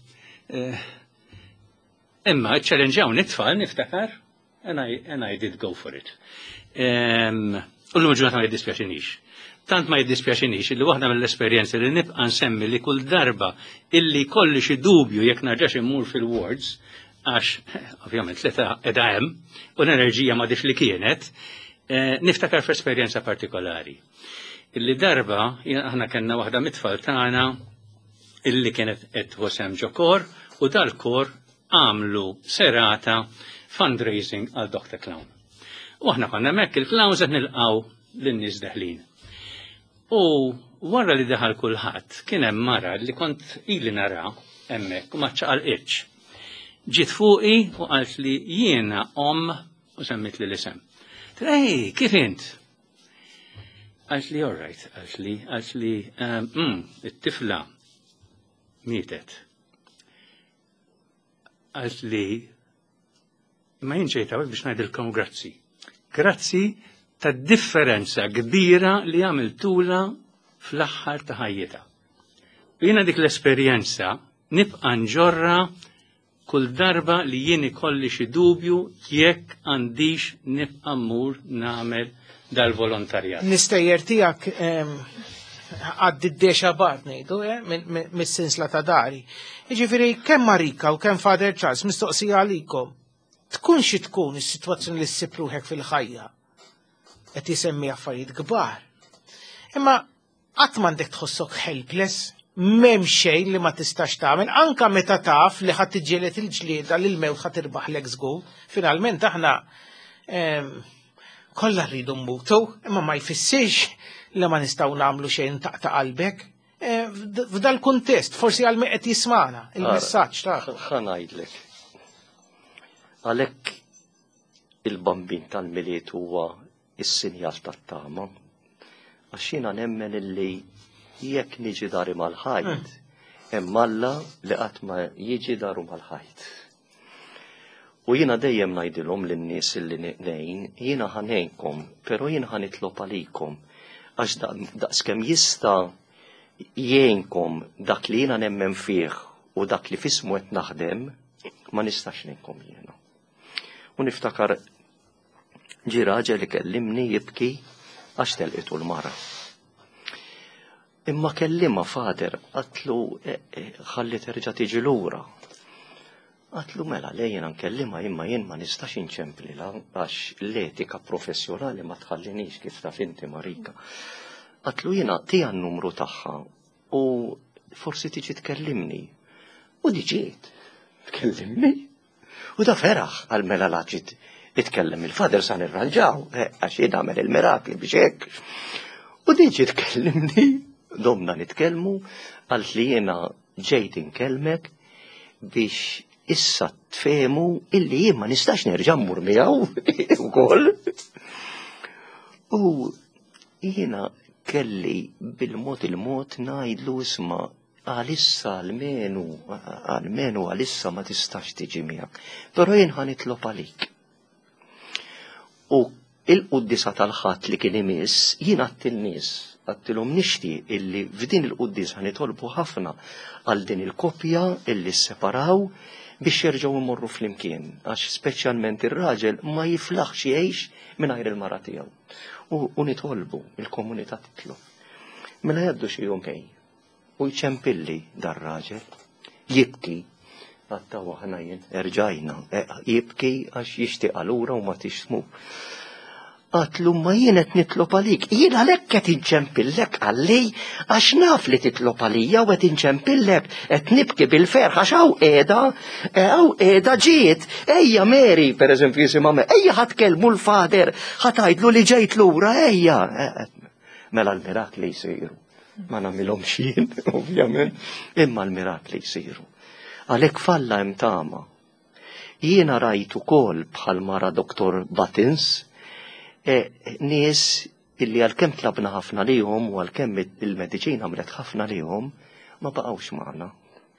Imma ċċellenġaw nitfall niftakar, and I did go for it. U l-ġurnata ma jiddispjaċinix. Tant ma jiddispjaċinix illi waħda mill-esperjenzi li nibqa' nsemmi li kull darba illi kolli xi dubju jekk narġax immur fil-wards għax ovvjament l-età qiegħda hemm u l-enerġija m'għadix li kienet, niftakar f'esperjenza partikolari. Illi darba aħna kellna waħda mit-tfal tagħna illi kienet qed wasem ġo kor u dal-kor għamlu serata fundraising għal Dr. Clown. U aħna konna hemmhekk il-clowns qed nilqgħu lin-nies deħlin. U wara li daħal kulħadd kien hemm mara li kont ili nara hemmhekk u ma ċċaqalqitx. Ġiet fuqi u qalt li jiena u semmit li l-isem. Ej, kif int? Għaxli, all right, għaxli, it-tifla mietet. Għaxli, ma jinġejta biex najdilkom grazzi. Grazzi ta' differenza kbira li għamiltula fl-aħħar ta' ħajjita. Jiena dik l-esperjenza nibqa' nġorra kull darba li jien ikolli xi dubju jekk għandix nibqa' mmur nagħmel dal-volontarjat. Nistejjer tiegħek għaddi d-dexa bad ngħidu mis-sinsla ta' dari. Jiġifieri kemm Marika u kemm Father Charles mistoqsija għalikom. Tkun xi tkun is-sitwazzjoni li ssib ruħek fil-ħajja qed jisemmi affarijiet kbar. Imma qatt m'għandek tħossok helpless, m'hemm xejn li ma tistax tagħmel, anke meta taf li ħadd tiġġieled il-ġlieda li l-mewt ħadd tirbaħlek żgur. Finalment aħna kollha rridu mmutu, imma ma jfissirx li ma nistgħu nagħmlu xejn taqta' qalbek. F'dal kuntest, forsi għal min qed jismana il-messaġġ ta' ħa ngħidlek. Għalhekk il-bambin tal-miliet huwa is-sinjal tat-tama. Għax jiena nemmen illi jekk niġi dari mal-ħajt, hemm Alla li qatt ma jiġi daru mal-ħajt. U jiena dejjem ngħidilhom lin-nies illi nejn, jiena ħanejnkom, però jiena ħanitlob għalikom għax daqskemm jista' jgħinkom dak li jiena nemmen fih u dak li fismu qed naħdem, ma nistax ngħinkom jiena. U niftakar ġie raġel li kellimni jibki għax telqitu l-mara. Imma kellima Fader, għatlu ħalli terġa' tiġi lura. Għatlu mela lejjena nkellima imma jien ma nistax inċemplila għax l-etika professjonali ma tħallinix kif taf inti Marika. Għatlu jiena tija n-numru tagħha u forsi tiġi tkellimni. U diġiet tkellimni. U da feraħ għal mela laġit itkellem il-Fader sa nirranġaw għax jien għamel il-mirakli biex hekk. U diġi tkellimni, domna nitkellmu għal li jiena ġejt inkellmek biex issa tfehmu illi jien ma nistax nerġa' mmur miegħu ukoll. U jiena kelli bil-mod il-mod ngħidlu isma' għalissa għalmenu għalissa ma tistax tiġi miegħek. Però jien ħanitlob għalik. U il-quddisa tal-ħadd li kien imiss jien għattil-nies għattilhom nixtieq illi f'din il-quddisa ħanitolbu ħafna għal din il-koppja illi sseparaw biex jerġgħu imorru flimkien, għax speċjalment ir-raġel ma jiflaħx jgħix mingħajr il-mara tiegħu. U nitolbu il-komunità titlob. Mela jgħaddu xi jumej u jċempilli dar-raġel, jibki, għattaw aħna jien erġajna, jibki għax jixtieq allura u ma tixtmu. Għatlu ma jienet nitlob għalik, jien għalhekk qed inċempillek għalli għax naf li titlob għalija u qed inċempillek qed nibki bil-ferħ għax hawn qiegħda ġiet, ejja Mary pereżempju jisimha ejja ħatkellmu l-Fader ħatajdlu li ġejt lura ejja. Mela l-mirakli jsiru. Ma nagħmilhomx jien, ovvjament, imma l-mirakli jsiru. Għalhekk falla hemm tama. Jiena rajt ukoll bħal mara Dr. Buttons nies illi għalkemm tlabna ħafna lihom u għalkemm il-mediċina għamlet ħafna lihom ma baqgħux magħna.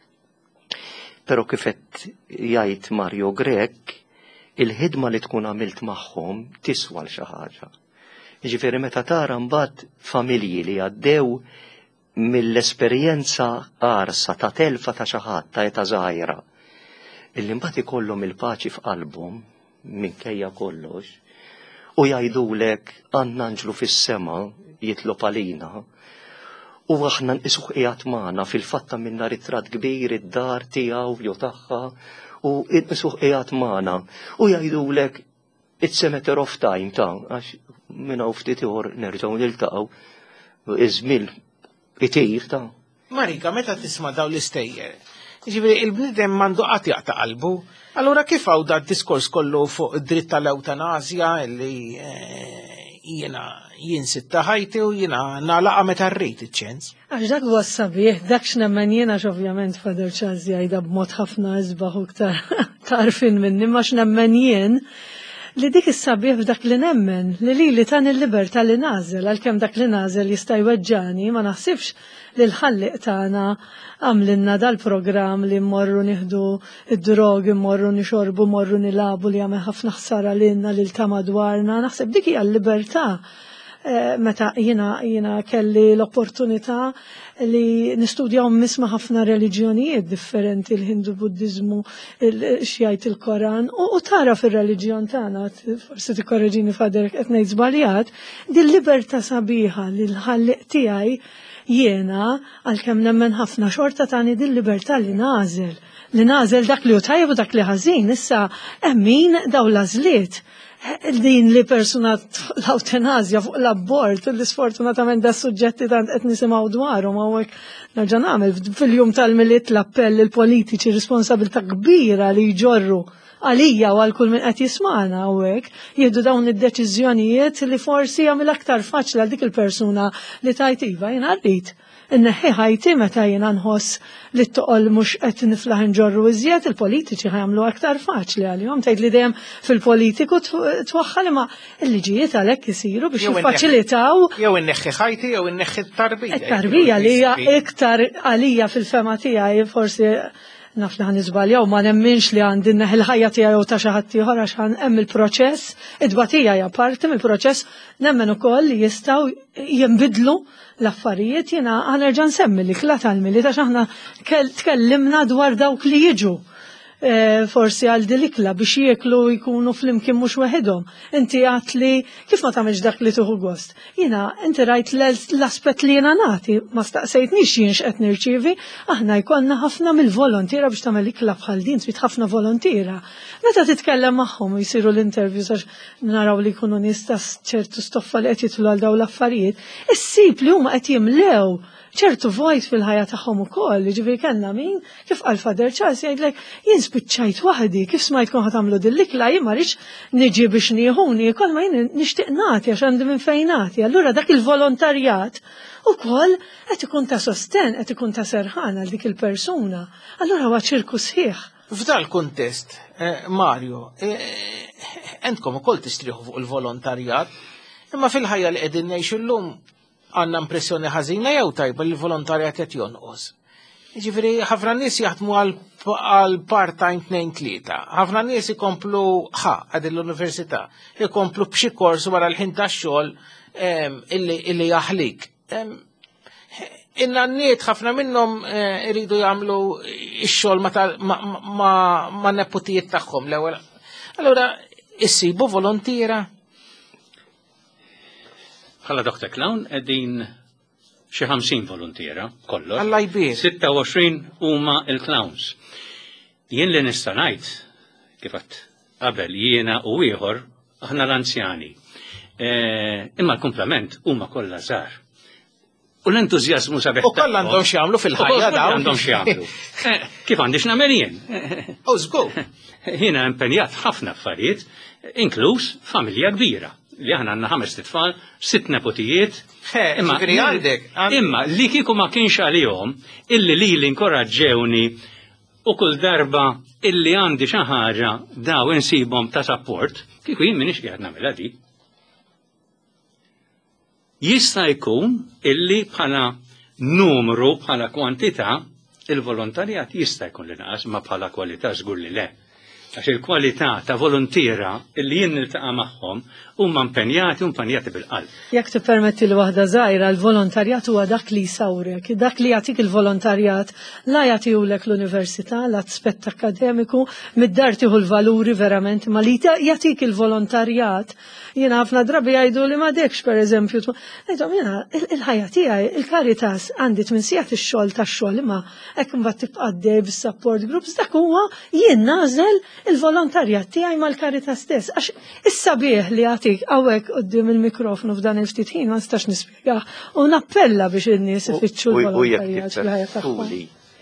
Però kif qed jgħid Mario Grech, il-ħidma li tkun għamilt magħhom tiswa l xi ħaġa. Jiġifieri meta tara mbagħad familji li għaddew mill-esperjenza qarsa ta' telfa ta' xi ħadd ta' eta żgħira illi mbagħad ikollhom il-paċi f'qalbhom minkejja kollox u jgħidulek għandna anġlu fis-sema jitlob għalina u aħna nqisuh qiegħed magħna fil-fatt minna ritratt kbir id-dar tiegħu jew tagħha u nqisuh qiegħed magħna u jgħidulek it's a matter of time għax minn hawn ftit ieħor nerġgħu niltaqgħu iż-żmien itir Marika, meta tisma' dawn l-istejjer, jiġifieri il-bniedem m'għandu qatt jaqta' qalbu. Allura kif hawn da diskors kollu fuq id-dritt tal-eutanasja li jien sitta ħajti u jiena nagħlaqa meta rrid iċ-ċens? Għax dak huwa sabiħ, dak x'nemmen jiena ovvjament Father Charles jgħidha b'mod ħafna isbaħ u iktar tarfin minni, ma x'nemmen jien li dik is-sabiħ f'dak li nemmen li tan il-libertà li nażel għalkemm dak li nażel jista' jweġġani ma naħsibx li l-ħalliq tagħna għamlinna dal-programm li mmorru nieħdu id-drogi, mmorru nixorbu, mmorru nilabu li għamel ħafna ħsara lilna lil ta' madwarna. Naħseb dik hija l-libertà. Meta jiena kelli l-opportunità li nistudjaw misma ħafna reliġjonijiet differenti, l-Hindu, Buddizmu, xjajt il-Koran, u tara fir-reliġjon tagħna, forsi tikkorreġini fader qed ngħid żbaljat, din libertà sabiħa li l-ħalliq tiegħi jiena għalkemm nemmen ħafna xorta tani din libertà li nażel dak li hu tajjeb u dak li ħażin, issa hemm min dawn l-għażliet. Din li persuna l-eutanazja fuq l-abbort, li sfortunatament da suġġetti tant qed nisimgħu dwarhom hawnhekk nerġa' nagħmel fil-jum tal-miliet l-appell il-politiċi responsabilità kbira li jġorru għalija u għal kull min qed jisma'na hawnhekk jieħdu dawn id-deċiżjonijiet li forsi jagħmel aktar faċli għal dik il-persuna li tajt iva jiena rrid inneħħi ħajti meta jiena nħoss li t-toqol mhux qed niflaħ inġorru iżjed, il-politiċi ħajamlu aktar faċli għalihom tgħid li dejjem fil-politiku twaħħal imma l-liġijiet għalhekk isiru biex jiffaċilitaw. Jew inneħħi ħajti jew inneħħi t-tarbija. It-tarbija li hija iktar għalija fil-fema tiegħi forsi naf li ħanizbaljaw ma nemminx li għandi neħ il-ħajja tiegħi u ta' xi ħadd ieħor għax hemm il-proċess, id-dbatija hija parti mill-proċess nemmen ukoll li jistgħu jinbidlu l-affarijiet jiena ħanerġa' nsemmi li kla tal-mili għax aħna tkellimna dwar dawk li jiġu forsi għal dilikla biex jieklu jkunu flimkien mhux weħidhom. Inti għat li kif ma tagħmilx dak li tuħu gost. Jiena inti rajt l-aspett li jiena nagħti ma staqsejtniex jien x'qed nirċievi, aħna jkollna ħafna mill-volontira biex tagħmel ikla bħal din trid ħafna volontira. Meta titkellem magħhom u jsiru l-interviews għax naraw li jkunu nista' ċertu stoffa li qed jitlu għal dawn l-affarijiet, issib li huma qed jimlew ċertu vojt fil-ħajja tagħhom ukoll, ġifieri kellna min kif qal Fader Charles jgħidlek jien spiċċajt waħdi kif smajtkom ħad tagħmlu din l-ikla jien ma rridx niġi biex nieħuni kol ma jien nixtieq nagħti għax għandi minn fejn nagħti. Allura dak il-volontarjat ukoll qed ikun ta' sosten, qed ikun ta' serħan għal dik il-persuna. Allura huwa ċirku sħiħ. F'dal kuntest, Mario, entkom ukoll tistrieħu fuq il-volontarjat, imma fil-ħajja li qegħdin ngħixu llum għandna impressjoni ħażina jew tajba li l-volontarjat qed jonqos. Jiġifieri ħafna nies jaħdmu għal part-time 2-3, ħafna nies ikomplu għadin l-università, ikomplu b'xi kors wara l-ħin tax-xogħol illi jaħlik. In-nanniet ħafna minnhom iridu jagħmlu x-xogħol ma' neputijiet tagħhom l-ewwel. Allura issibu volontira. Bħala Dr. Clown qegħdin xi 50 volontiera kollox. Alla jbir. 26 huma il-clowns. Jien li nista' ngħid kif qatt qabel jiena u ieħor aħna l-anzjani. Imma l-kumplament huma kollha żgħar. U l-entużjażmu sabiħ. U kollha għandhom x'jagħmlu fil-ħajja dawn. Għandhom x'jagħmlu. Kif għandix nagħmel jien? Żgur. Jiena impenjat ħafna affarijiet, inkluż familja kbira. Li aħna għandna 5 tfal, 6 nepotijiet. Imma li kieku ma kienx għalihom illi li inkoraġġewni u kull darba illi għandi xi ħaġa daw insibhom ta' support, kieku jien m'iniex qiegħed nagħmilha di. Jista' jkun illi bħala numru, bħala kwantità, il-volontarjat jista' jkun li naqas ma bħala kwalità żgur li le. Għax il-kwalità ta' volontira illi jien niltaqa' magħhom huma impenjati bil-qalb. Jekk tippermetti li waħda żgħira l-volontarjat huwa dak li jsawrek, dak li jagħtik il-volontarjat la jagħtihulek l-università, l-aspett akademiku, mid-dar tieħu l-valuri verament, ma li jagħtik il-volontarjat. Jiena ħafna drabi jgħidu li m'għadekx pereżempju, ngħidhom jiena il-ħajja tiegħi il-Karitas għandi 8 sigħat ix-xogħol tax-xogħol imma hekk imbagħad tibqa' għaddej bis-support groups dak huwa jien nażel il-volontarjat tiegħi mal-Karitas stess. Għax is-sabiħ li għatik hawnhekk quddiem il-mikrofonu f'dan il-ftit ħin ma nistax nispjegah u nappella biex in-nies ifittxu l-volontarjat fil-ħajja tagħhom.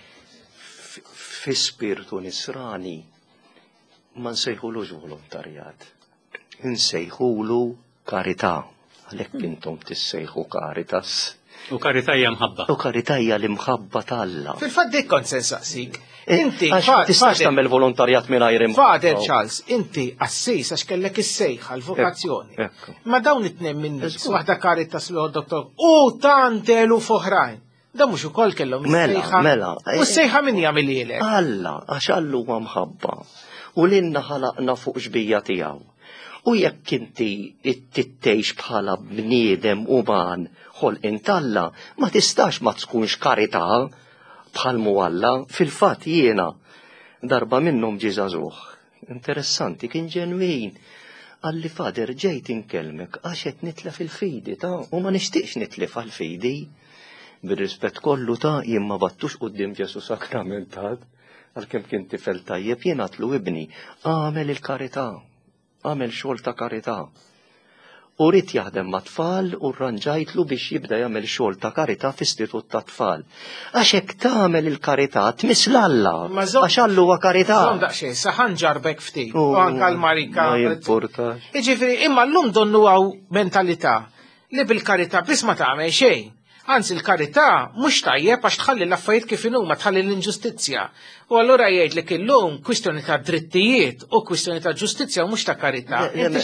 Fi spiritu nisrani ma nsejħulux volontarjat. Nsejħulu karità. Għalhekk intom tissejħu Karitas. U karità hija mħabba. U karità hija l-imħabba tal-Alla. Fil-fatt dik kont se nsaqsik. Inti, tistax tagħmel volontarjat mingħajr Fader Charles, inti assis għax kellek is-sejħa l-vokazzjoni. Ma dawn it-tnejn minn waħda Caritas l doktor u tant eluf oħrajn. Da mhux ukoll kellhom is-sejħa. Mela. U s-sejħa min jagħmel ilek? Alla, għax Allu huwa mħabba. U l-inna ħalaqna fuq xbija tiegħu. U jekk inti tittejx bħala bniedem uman ħolqin Alla, ma tistax ma tkunx karità bħal Alla. Fil-fatt jiena darba minnhom ġi żagħżugħ. Interessanti, kien ġenwin. Għalli Fader ġejt inkellmek għax qed nitlef il-fidi u ma nixtieqx nitlef għall-fidi. Bir-rispett kollu jien ma battux quddiem Ġesu sakramentat, għalkemm kien tifel tajjeb jien għatlu ibni, għamel il-karità, għamel xogħol ta' karità. U rrid jaħdem ma' tfal u rranġajtlu biex jibda jagħmel xogħol ta' karità f'istitut ta' tfal. Għax hekk tagħmel il-karità tmiss l-Alla, għax Allu huwa karità. Daqsxejn saħan ġarbek ftit, u anke l-Marika. Ma jimpurtax. Jiġifieri imma llum donnu għaw mentalità li bil-karità biss ma tagħmel xejn. Anzi l-karità mhux tajjeb għax tħalli l-affarijiet kif huma tħalli l-inġustizzja. U allura jgħidlek illum kwistjoni ta' drittijiet u kwistjoni ta' ġustizzja u mhux ta' karità.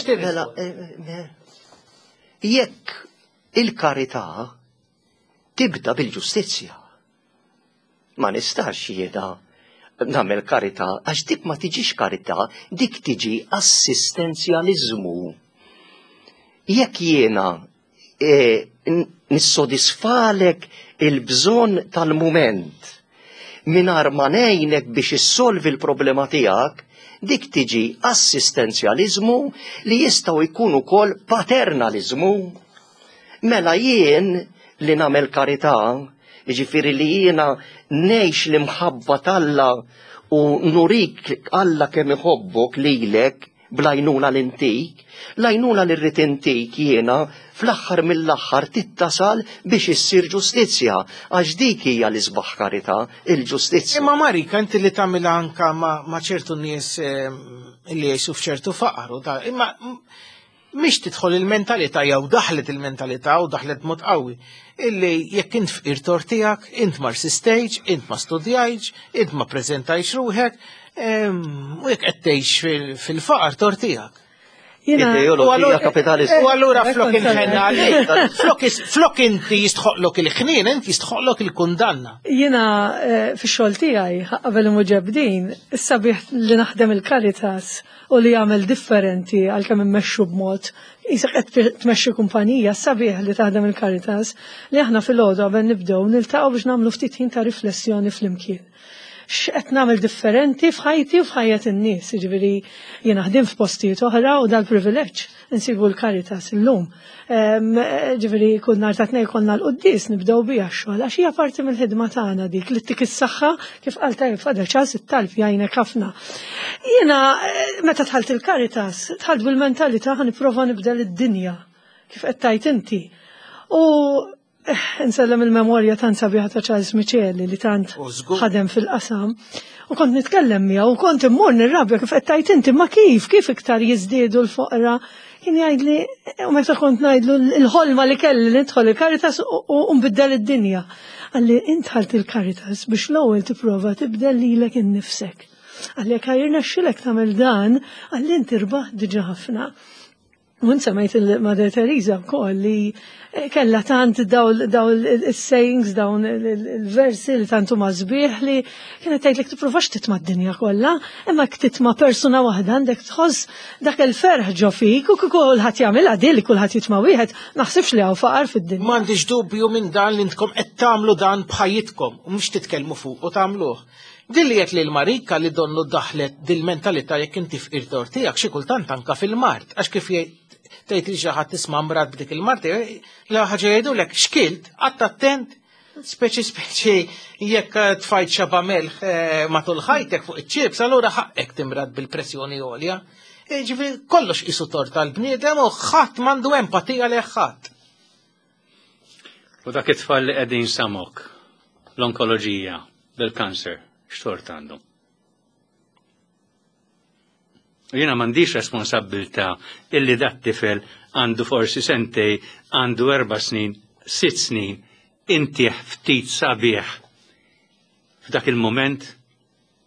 Jekk il-karità tibda bil-ġustizzja. Ma nistax jiena nagħmel karità għax dik ma tiġix karità, dik tiġi assistenzjaliżmu. Jekk jiena nissodisfalek il-bżonn tal-mument mingħajr ma ngħinek biex issolvi l-problema tiegħek, dik tiġi assistenzjaliżmu li jistgħu jkunu wkoll paternaliżmu. Mela jien li nagħmel karità, jiġifieri li jiena ngħix l-imħabba Alla u nurik Alla kemm iħobbok lilek bl-għajnuna l-intik, l-għajnuna li rrid intik jiena fl-aħħar mill-aħħar tittasal biex issir ġustizzja, għax dik hija l-isbaħ karità, il-ġustizzja. Imma Marika, inti li tagħmilha anke ma' ċertu nies li jgħixu f'ċertu faqar, imma mhix tidħol il-mentalità jew daħlet il-mentalità u daħlet mod qawwi illi jekk int f'irtor tiegħek, int ma rsistejx, int ma studjajx, int ma preżentajx ruħek, u jekk qed tgħix fil-faqar tor tiegħek. Ideologija kapitalista. U allura flok inħenna flok inti jistħoqlok il-ħnien, inti jistħoqlok il-kundanna. Jiena fix-xogħol tiegħi qabel muġebdin, is-sabiħ li naħdem il-Caritas u li jagħmel differenti għalkemm immexxu b'mod isek qed tmexxi kumpanija sabiħ li taħdem il-Caritas li aħna fil-għodu qabel nibdew niltaqgħu biex nagħmlu ftit ħin ta' riflessjoni flimkien. X'qed nagħmel differenti f'ħajti u f'ħajjat in-nies, jiġifieri jiena ħdim f'postijiet oħra u dal-privileġġ insibu l-Caritas illum. Ġifieri kull nhar ta' tnejn konna l-quddies nibdew biha x-xogħol għax hija parti mill-ħidma tagħna dik li tik is-saħħa kif qal tajjeb Fader Charles it-talb jgħinek ħafna. Jiena meta dħalt il-Caritas dħalt bil-mentalità ħanipprova nibdel id-dinja kif qed tajt inti. U nsellem il-memorja tant sabiħa ta' Charles Micheli li tant ħadem fil-qasam u kont nitkellem miegħu u kont immur nirrabja kif qed tajt inti ma kif iktar jiżdiedu l-foqra kien jgħidli u meta kont ngħidlu l-ħolma li kelli li nidħol il-Caritas u nbiddel id-dinja. Għalli intħalt il-Caritas biex l-ewwel tipprova tibdel lilek innifsek. Għalli jekk jirnexxilek tagħmel dan, għalli inti rbaħ diġà ħafna. U nsemmejt il-Mother Teresa wkoll li kellha tant dawl is-sayings dawn il-versi li tantu mażbieħ li kienet tgħidlek tippruvax titma' d-dinja kollha, imma jekk titma' persuna waħda għandek tħoss dak il-ferħ ġo fik u kulħadd jagħmilha din li kulħadd jitma' wieħed naħsibx li hawn faqar fid-dinja. M'għandix dubju minn dan li intkom qed tagħmlu dan bħajjitkom u mhux titkellmu fuq u tagħmluh. Dilli jekk li l-Marika li donnu daħlet dil-mentalità jekk inti f'irtor tiegħek xi kultant anke fil-mart, għax kif tgħid li xi ħadd tisma' mrat b'dik il-marti, la ħaġa jgħidulek xkilt, qatt attent, speċi jekk tfajt xaba melħ matul ħajtek fuq iċ-ċibs, allura ħaqek timrad bil-pressjoni għolja. Ġifieri kollox qisu tort tal-bniedem u ħadd m'għandu empatija lejn ħadd. U dak it-tfal li qegħdin samok l-onkoloġija bil-kanser x'tort għandu? Jiena m'għandix responsabbiltà illi dat tifel għandu forsi sentej, għandu 4 snin, 6 snin, inti ftit sabiħ f'dak il-moment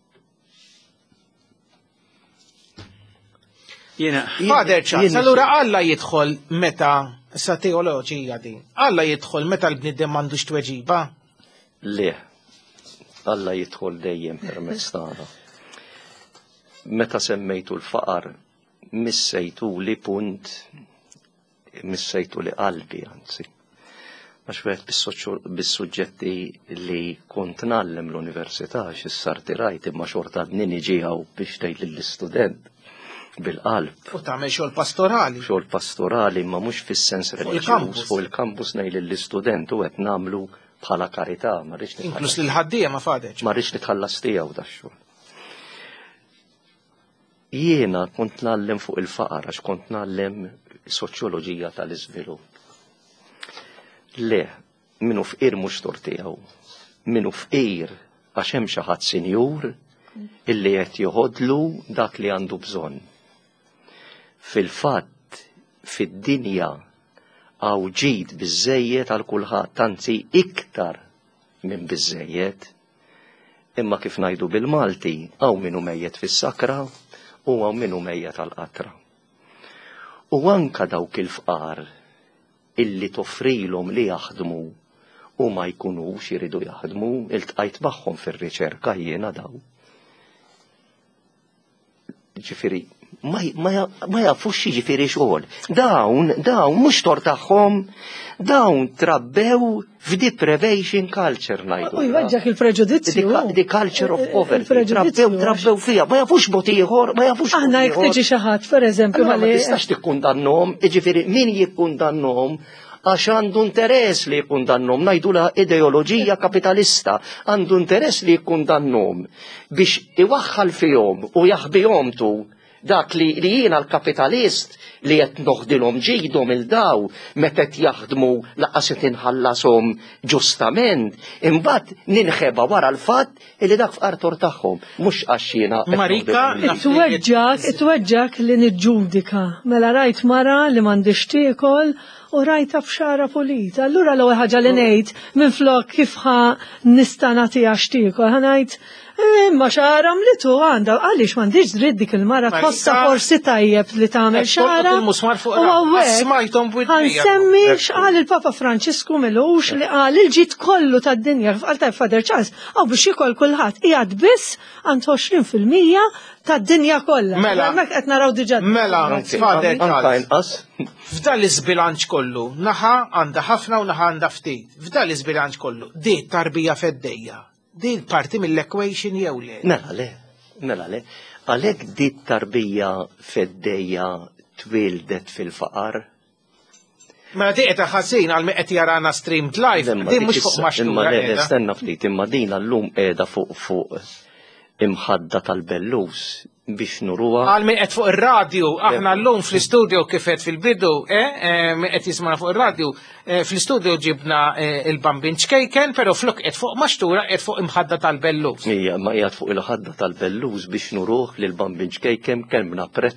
Fader Charles, allura Alla jidħol meta sa teoloġija din. Alla jidħol meta l-bniedem m'għandux tweġiba. Le, Alla jidħol dejjem permezz tagħna. Meta semmejtu l-faqar, missejtu li punt, missejtu li qalbi, anzi. Għax wieħed bis-suġġetti li kont nagħllem l-università x'issarti rajt imma xorta dni niġiegħu biex tgħid lill-istudent bil-qalb. U tagħmel xogħol pastorali. Xogħol pastorali imma mhux fis-sens reliġjuż fuq il-kampus ngħid lill-istudent u qed nagħmlu bħala karità ma rridx Inklus lil ħaddiem ma fadeġ. Ma rridx nitħallas tiegħu dax-xogħol. Jiena kont nagħllem fuq il-faqar għax kont nagħllem soċjoloġija tal-iżvilupp. Le, minnu fqir mhux tor tiegħu. Minnu fqir għax hemm xi ħadd sinjur illi qed joħodlu dak li għandu bżonn. Fil-fatt, fid-dinja għaw ġid biżżejjed għal kulħadd, anzi iktar minn biżżejjed. Imma kif ngħidu bil-Malti, għaw minnu mejjed fis-sakra u għaw minnu mejjed għal-qatra. U anka dawk il-fqar illi toffrilhom li jaħdmu u ma jkunux jiridu jaħdmu, iltqajt magħhom fir-riċerka jiena daw. Ġifieri, ma jafux ġifieri xogħol. Dawn mhux tor tagħhom, dawn trabbew f'deprivation culture ngħidu. U jwaġġak il-preġudizzju. The culture of poverty. Trabbew fiha, ma jafux mod ieħor, ma jafux. Aħna jekk tiġi xi ħadd pereżempju ma tistax tikkundannhom, jiġifieri min jikkundannhom għax għandu interess li jikkundannhom, ngħidula ideoloġija kapitalista, għandu interess li jikkundannhom biex iwaħħal fihom u jaħbihom tu dak li jiena l-kapitalist li qed noħdilhom ġidhom il-daw meta qed jaħdmu laqas qed inħallasom ġustament, imbagħad ninħeba wara l-fatt li dak fqartor tagħhom mhux għax jiena. Marika, itweġġak li niġġudika. Mela rajt mara li m'għandix tiekol u rajta f'xara pulita. Allura l-ewwel ħaġa li ngħid minflok kif nista' nagħtiha xtiekol, ħa ngħid imma xara mlitu għandha għaliex m'għandix dritt dik il-mara tħossha forsi tajjeb li tagħmel xara. Ħansemmi x'qal il-Papa Franċisku Milux li qal il-ġid kollu tad-dinja qal ta' Fader Charles għaw biex jikol kulħadd qiegħed biss għand 20% tad-dinja kollha. Mela qed naraw diġà. Mela, Fader Charles. F'dan l-iżbilanċ kollu, naħa għandha ħafna u naħa għandha ftit. F'dan l-iżbilanċ kollu, di tarbija feddejja. Di parti mill-equation jew le? Mela le. Għalhekk di tarbija feddejja twildet fil-faqar. Mela di qed ħażin għal qed jarana streamed live, di mhux fuq maxtura. Imma stenna ftit imma din llum qiegħda fuq imħadda tal-bellus biex nuruha. Għal min qed fuq ir-radju, aħna llum fl-istudio kif qed fil-bidu, min qed jismana fuq ir-radju, fl-istudio ġibna il-bambin ċkejken, però flok qed fuq maxtura qed fuq imħadda tal-bellus. Hija ma qiegħed fuq il-ħadda tal-bellus biex nuruh lil bambin ċkejken kemm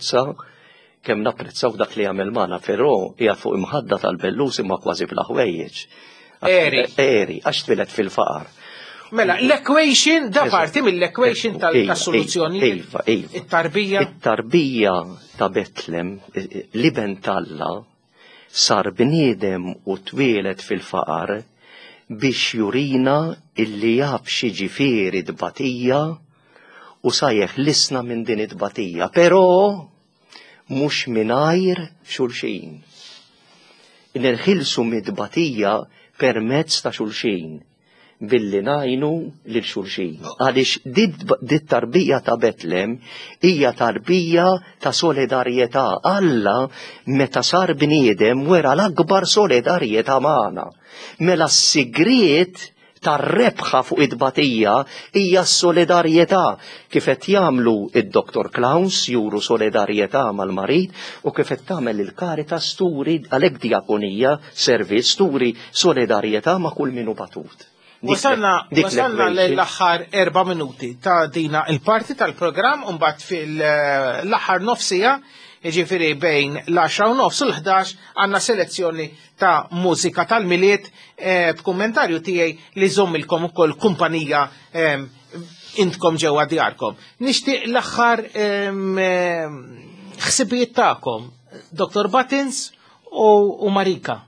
napprezzaw dak li jagħmel magħna, però qiegħed fuq imħadda tal-bellus imma kważi bla ħwejjeġ. Eri, għax twilet fil-faqar. Mela, l-equation, da parti mill-equation tal-soluzzjoni. Il-tarbija ta' Betlem, liben Alla, sar bniedem u twilet fil-faqar biex jurina illi jab xi ġifieri dbatija u sajjeħ lisna minn din id-batija, però mhux mingħajr xulxin. Nirħilsu mid-batija permezz ta' xulxin. Billi najnu lil xulxin. Għaliex dit tarbija ta' Betlem hija tarbija ta' solidarjetà. Alla meta sar bniedem wera l-akbar solidarjetà magħna. Mela s-sigriet tar-rebħa fuq id-batija hija s-solidarjetà kif qed jagħmlu id-Dr. Clowns juru solidarjetà mal-marid u kif qed tagħmel il-Caritas turi għalhekk diakonija servizz turi solidarjetà ma' kull minu batut. Wasalna l-aħħar 4 minuti ta' dina il-parti tal-programm u mbagħad fil-aħħar nofsija, jiġifieri bejn l-10 u nofs u l-11 għandna selezzjoni ta' mużika tal-miliet b'kummentarju tiegħi li żommilkom ukoll kumpanija intkom ġewwa djarkom. Nixtieq l-aħħar ħsibijiet tagħkom, Dr. Buttons u Marika.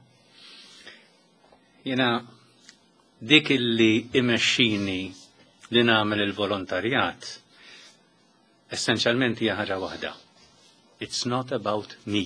Jena dik illi imexxini li nagħmel il-volontarjat essenzjalment hija ħaġa waħda. It's not about me.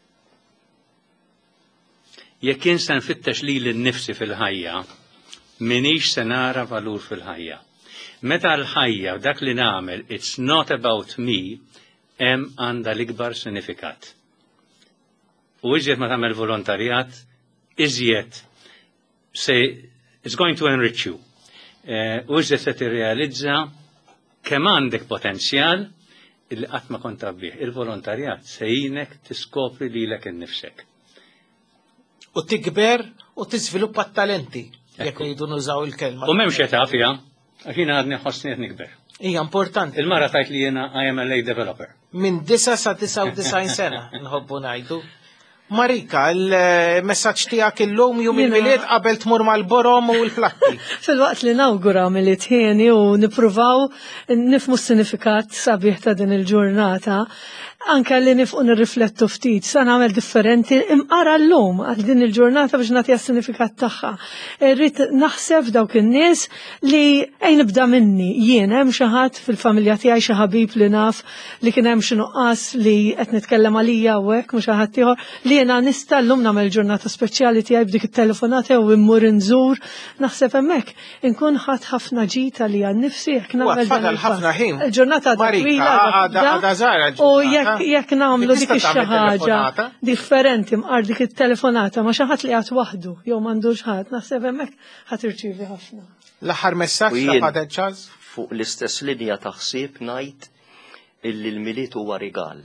Jekk jien se nfittex lili nnifsi fil-ħajja, minix se nara valur fil-ħajja. Meta l-ħajja u dak li nagħmel it's not about me, hemm għandha l-ikbar sinifikat. U iżjed ma tagħmel volontarjat, iżjed it's going to enrich you. U iżjed se tirrealizza kemm għandek potenzjal illi qatt ma kont tabbih. Il-volontarjat se jgħinek tiskopri lilek innifsek. U tikber u tiżviluppa t-talenti, jekk jridu nużaw il-kelma. U m'hemmx età fiha, għax jiena għadni ħossni qed nikber. Hija importanti. Il-mara tajt li jiena I am a late developer. Minn 9 sa 99 sena, nħobbu ngħidu. Marika, il-messaġġ tiegħek illum jum il-miliet qabel tmur mal-borom u l-platti. Fil-waqt li nawgura miliet ħieni u nippruvaw nifmu s-sinifikat sabiħ ta' din il-ġurnata, anke li nifqu nirriflettu ftit, sa nagħmel differenti imqara llum għal din il-ġurnata biex nagħtiha s-sinifikat tagħha. Irrid naħseb dawk in-nies li nibda minni jien hemm xi ħadd fil-familja tiegħi xi ħabib li naf li kien hemm xi nuqqas li qed nitkellem għalija hawnhekk mhux xi ħadd ieħor li jiena nista' llum nagħmel ġurnata speċjali tiegħi b'dik it-telefonata u immur inżur naħseb hemmhekk inkun ħadd ħafna ġita li għan nifsi jekk nagħmel ħafna ħin. Il-ġurnata twila u jekk nagħmlu dik xi ħaġa differenti mqar dik it-telefonata ma xi ħadd li għad waħdu jew m'għandux ħadd naħseb hemmhekk ħadd irċievi ħafna. L-aħħar messaġġ ta' Father Charles? Fuq l-istess linja ta' ħsieb ngħid illi l-miliet huwa rigal.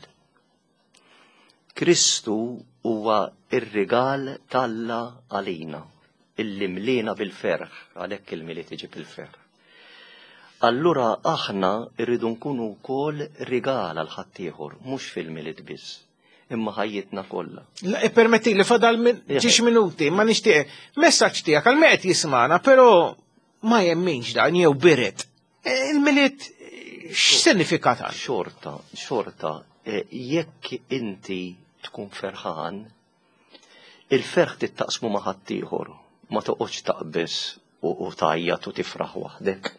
Kristu huwa ir-rigal talla għalina illi mlina bil-ferħ għalhekk il-miliet iġib il-ferħ. Allura aħna irridu nkunu wkoll rigal għal ħaddieħor, mhux fil-miliet biss, imma ħajjitna kollha. Permetti li fadal ġiex minuti, ma nixtieq messaġġ tiegħek għal meqed jismana, però ma jemminx dan jew biret. Il-miliet x'sinifikat għal? Xorta, jekk inti tkun ferħan, il-ferħ tittaqsmu ma' ħaddieħor, ma toqgħodx taqbes u tajjat u tifraħ waħdek.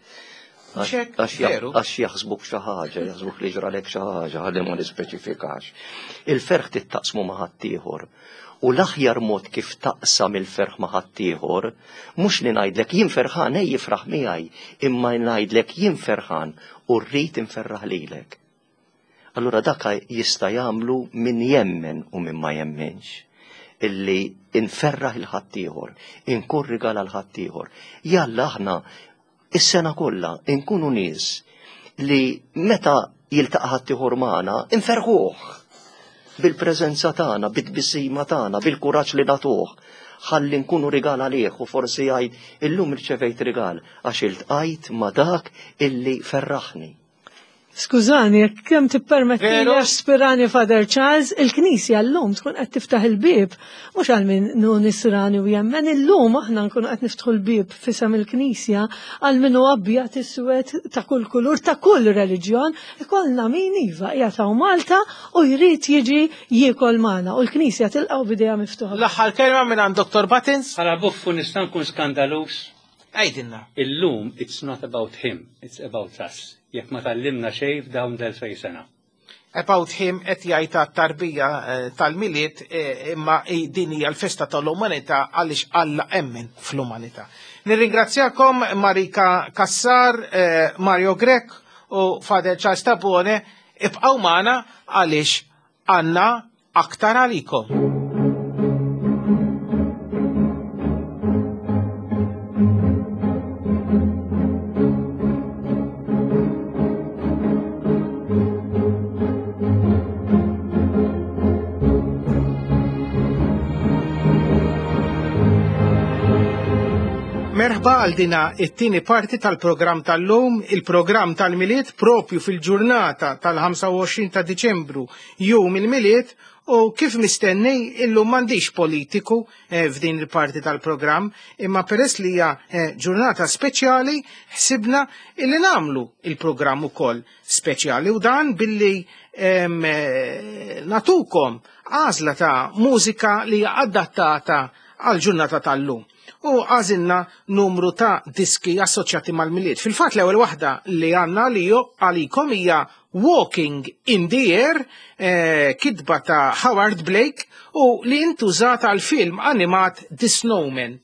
Għax jaħsbuk xi ħaġa, jaħsbuk li ġralek xi ħaġa, ħalli ma nispeċifikax. Il-ferħ tittaqsmu ma' ħaddieħor. U l-aħjar mod kif taqsam il-ferħ ma' ħaddieħor, mhux li ngħidlek jien ferħan jifraħ miegħi, imma ngħidlek jien ferħan u rrid inferraħ lilek. Allura dak jista' jagħmlu min jemmen u min ma jemmenx. Illi inferraħ il-ħaddieħor, inkun rigal għal ħaddieħor. Jalla aħna is-sena kollha inkunu nies li meta jiltaqa' ħaddieħor magħna inferħuh bil-preżenza tagħna, bit-tbissima tagħna, bil-kuraġġ li nagħtuh, ħalli nkunu rigal għalih u forsi jgħid illum irċevejt rigal għax iltqajt ma' dak illi ferraħni. Skużani, jekk kemm tippermetti li spirani Father Charles, il-Knisja llum tkun qed tiftaħ il-bib, mhux għal min hu nisrani u jemmen, illum aħna nkunu qed niftħu l-bib fisem il-Knisja għal min hu abjad iswed ta' kull kulur ta' kull reliġjon, ikollna min iva qiegħed Malta u jrid jiġi jiekol magħna u l-Knisja tilqgħu bidejha miftuħa. L-aħħar kelma minn għand Dr. Buttons? Bħala buffu nista' nkun skandalus. Għajdilna. Illum it's not about him, it's about us. Jekk ma tallimna xejn f'dawn l-2000 sena. About him qed jgħid tarbija tal-miliet imma din hija l-festa tal-umanità għaliex Alla emmen fl-umanità. Nirringrazzjakom Marika Kassar, Mario Grek u Father Charles Tabone ibqgħu magħna għaliex għandna aktar għalikom. Merħba għal dina it-tieni parti tal-programm tal-lum, il-programm tal-miliet propju fil-ġurnata tal-25 ta' Diċembru jum il-miliet u kif mistenni illum m'għandix politiku f'din il-parti tal-programm, imma peress li hija ġurnata speċjali ħsibna illi nagħmlu il-programm ukoll speċjali u dan billi natukom għażla ta' mużika li hija adattata għal ġurnata tal-lum. U għażilna numru ta' diski assoċjati mal-miliet. Fil-fatt l-ewwel waħda li għandna li għalikom hija Walking in the Air, kitba ta' Howard Blake u li intużata għal film animat The Snowman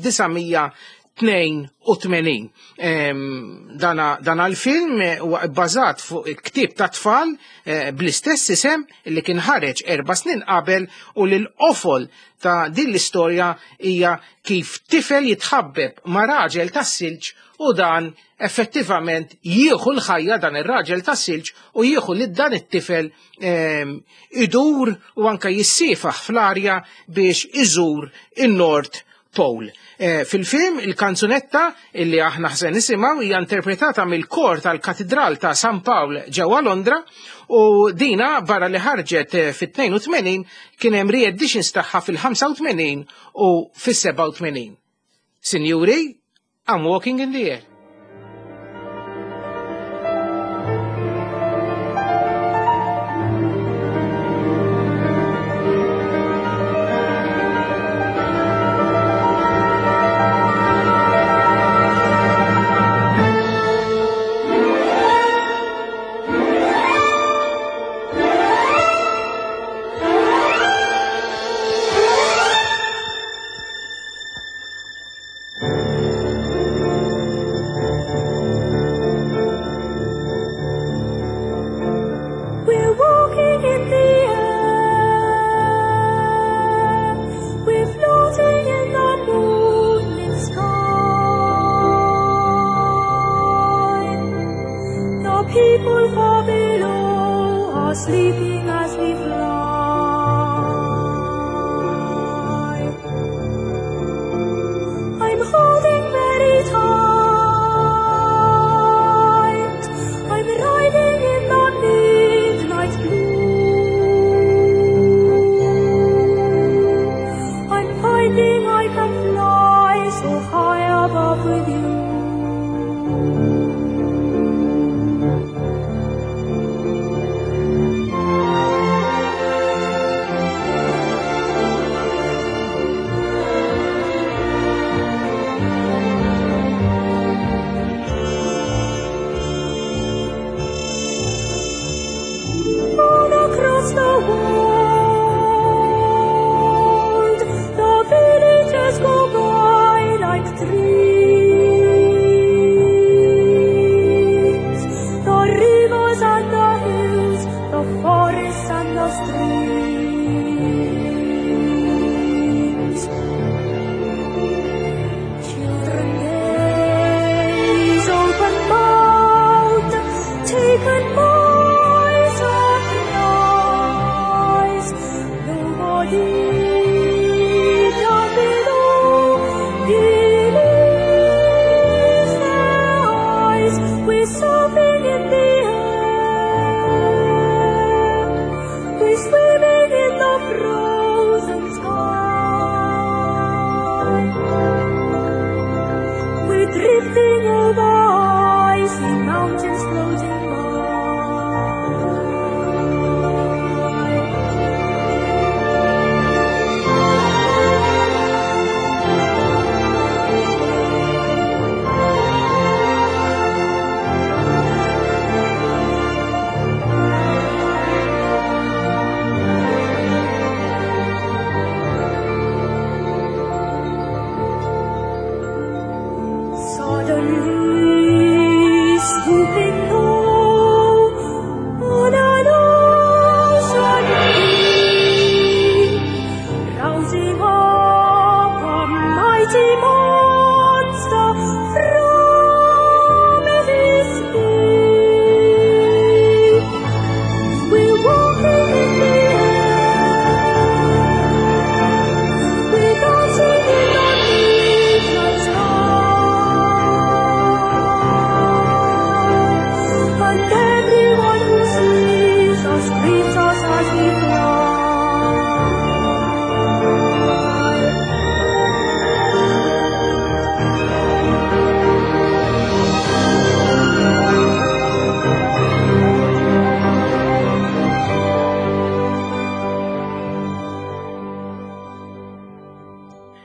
tal-1982. Dan għal-film huwa bbażat fuq ktieb ta' tfal bl-istess isem li kien ħareġ 4 snin qabel u l-qofol ta' din l-istorja hija kif tifel jitħabbeb ma' raġel tas-silġ u dan effettivament jieħu l-ħajja dan ir-raġel tas-silġ u jieħu li dan it-tifel idur u anke jissifaħ fl-arja biex iżur in-North Pole. Fil-film il-kanzunetta illi aħna ħsen nisimgħu hija interpretata mill-kor tal-Katedral ta' San Pawl ġewwa Londra u dina barra li ħarġet fit-82 kien hemm re-editions tagħha fil-85 u fis-87. Sinjuri, I'm walking in the air.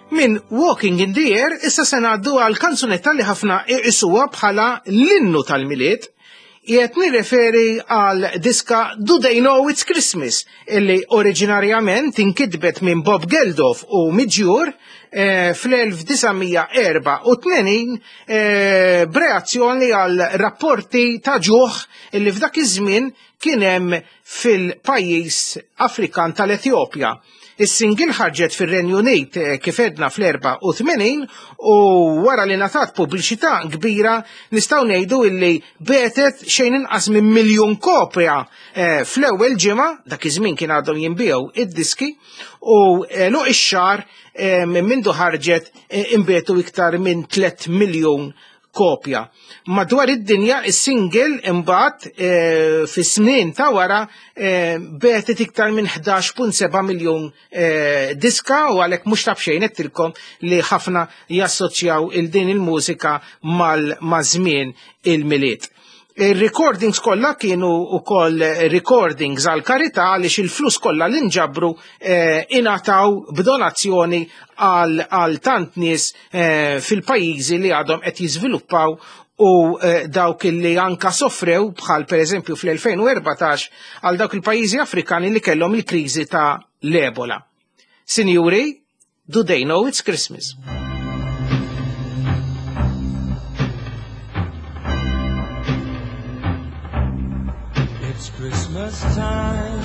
Min Walking in the Air issa se ngħaddu għal kanzunetta li ħafna iqisuha bħala l-innu tal-miliet. Jiet nirreferi għal diska Do They Know It's Christmas illi oriġinarjament inkitbet minn Bob Geldof u Midjur fl-1984 b'reazzjoni għal rapporti ta' ġuħ illi f'dak iż-żmien kien hemm fil-pajjiż Afrikan tal-Etjopja. Is-single ħarġet fir-Renju Unit kif edna fl-84 u wara li ngħatat pubbliċità kbira nistgħu ngħidu illi betet xejn inqas minn 1 miljun kopja fl-ewwel ġimgħa, dak iż-żmien kien għadhom jinbiegħu id-diski u luq ix-xahar minn mindu ħarġet inbetu iktar minn 3 miljun kopja. Madwar id-dinja is-single imbagħad fis-snin ta' wara betet iktar minn 11.7 miljun diska u għalhekk mhux taf xejn qedtilkom li ħafna jassoċjaw il din il-mużika mal-żmien il-miliet. Il-recordings kollha kienu wkoll recordings għal karità għaliex il-flus kollha li nġabru ingħataw b'donazzjoni għal tant nies fil-pajjiżi li għadhom qed jiżviluppaw u dawk li anka soffrew bħal pereżempju fl-2014 għal dawk il-pajjiżi Afrikani li kellhom il-kriżi ta' l-Ebola. Sinjuri, Do They Know It's Christmas? It's Christmas time.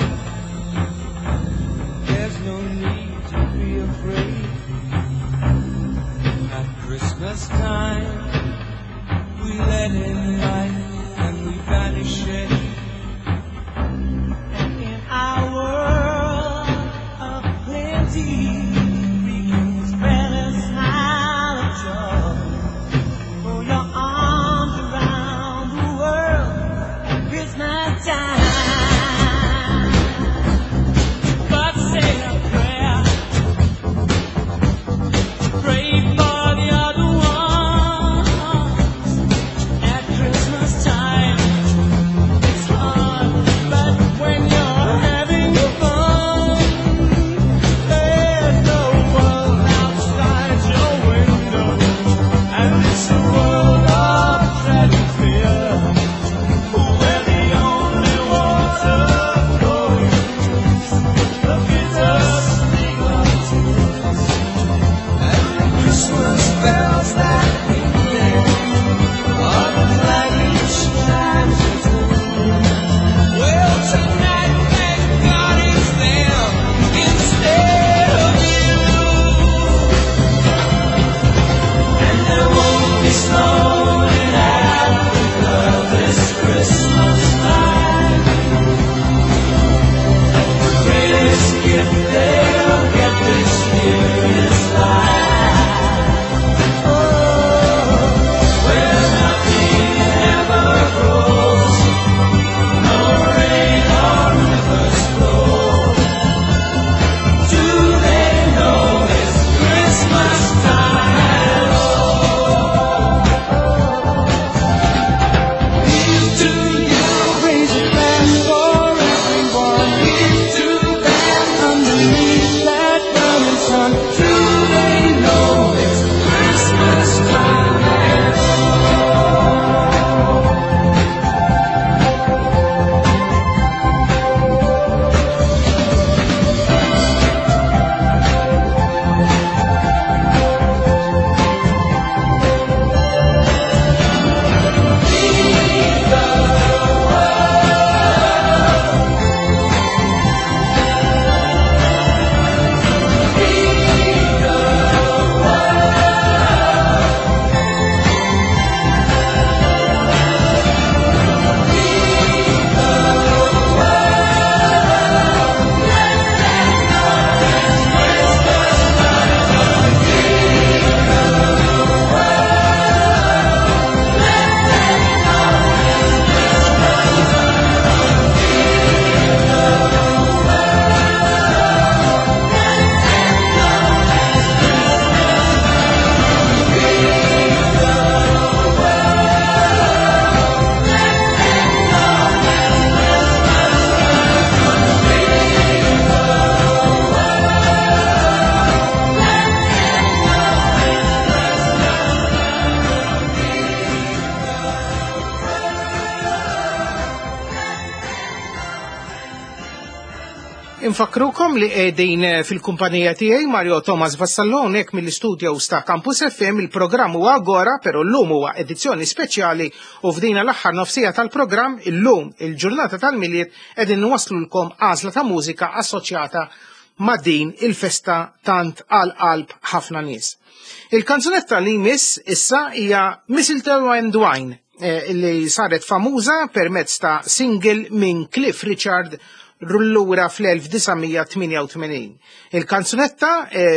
There's no need to be afraid. At Christmas time, we let in light and we banish it. And in our world of plenty, we can spread a smile of joy. Throw your arms around the world at Christmas time. But say a prayer, pray for the other ones. At Christmas time, it's hard, but when you're having fun, there's no one outside your window, and it's a world of tragic fear, where the only water flowing is the bitter sting of tears. And the Christmas bells that ring there are the flagging chimes of doom. Well, tonight, thank God it's them instead of you. And there won't be snow in Africa this Christmas time. The greatest gift they'll get this year is life. Oh, where nothing ever grows, no rain or rivers flow. Do they know it's Christmas time at all? Here's to you, raise a glass for everyone. Here's to them underneath that burning sun. Do they know it's Christmas time at all? infakrukom li qegħdin fil-kumpanija tiegħi Mario Thomas Vassallon hekk mill-istudios ta' Campus FM. Il-programm huwa Agora, però llum huwa edizzjoni speċjali u f'din l-aħħar nofsija tal-programm illum il-ġurnata tal-Miliet qegħdin nwaslulkom għażla ta' mużika assoċjata ma' din il-festa tant għal qalb ħafna nies. Il-kanzunetta li jmiss issa hija Mistletoe and Wine li saret famuża permezz ta' single minn Cliff Richard rullura fl-1988. Il-kanzunetta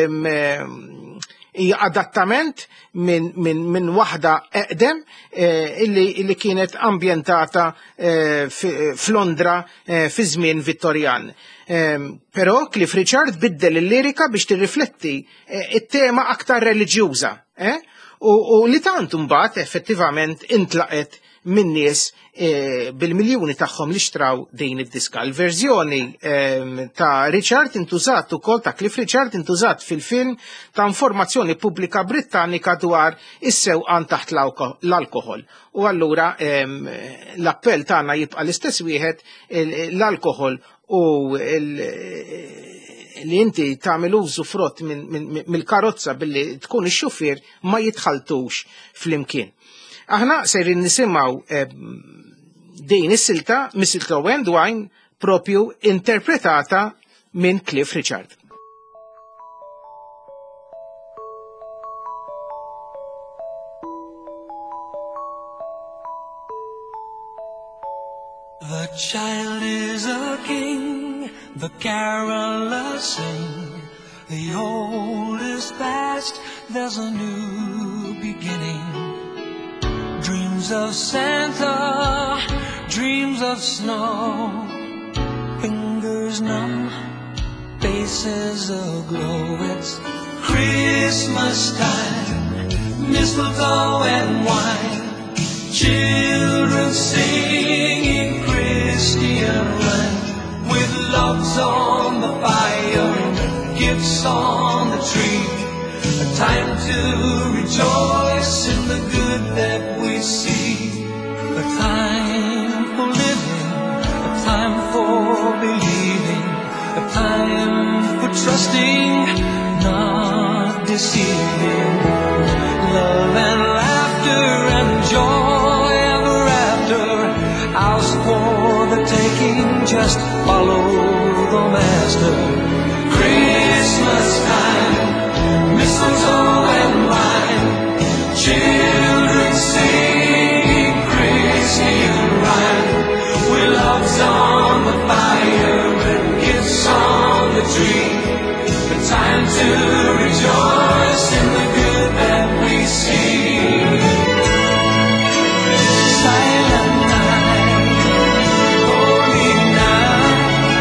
hija adattament minn waħda eqdem illi kienet ambjentata f'Londra fi żmien Vittorjan. Però Cliff Richard biddel il-lirika biex tirrifletti it-tema aktar reliġjuża. U li tant imbagħad effettivament intlaqet min nies bil-miljuni tagħhom li xtraw din id-diska. Il-verżjoni ta' Richard intużat ukoll ta' Cliff Richard intużat fil-film ta' informazzjoni pubblika Britannika dwar is-sewqan taħt l-alkohol. U allura l-appell tagħna jibqa' l-istess wieħed l-alkohol u li inti tagħmel użu frott mill-karozza billi tkun ix-xufier ma jitħaltux flimkien. Aħna sejrin nisimgħu din is-silta Mistletoe and Wine propju interpretata minn Cliff Richard. The child is a king, the carolers sing. The old is past, there's a new beginning. Dreams of Santa, dreams of snow. Fingers numb, faces aglow. It's Christmas time, mistletoe and wine. Children singing Christian rhyme, with logs on the fire, gifts on the tree. A time to rejoice in the good that we see. A time for living, a time for believing, a time for trusting, not deceiving. Love and laughter and joy ever after, ours for the taking, just follow the master. Christmas time, mistletoe and wine, children singing Christian rhyme, with logs on the fire and gifts on the tree. The time to rejoice in the good that we see. Silent night, holy night.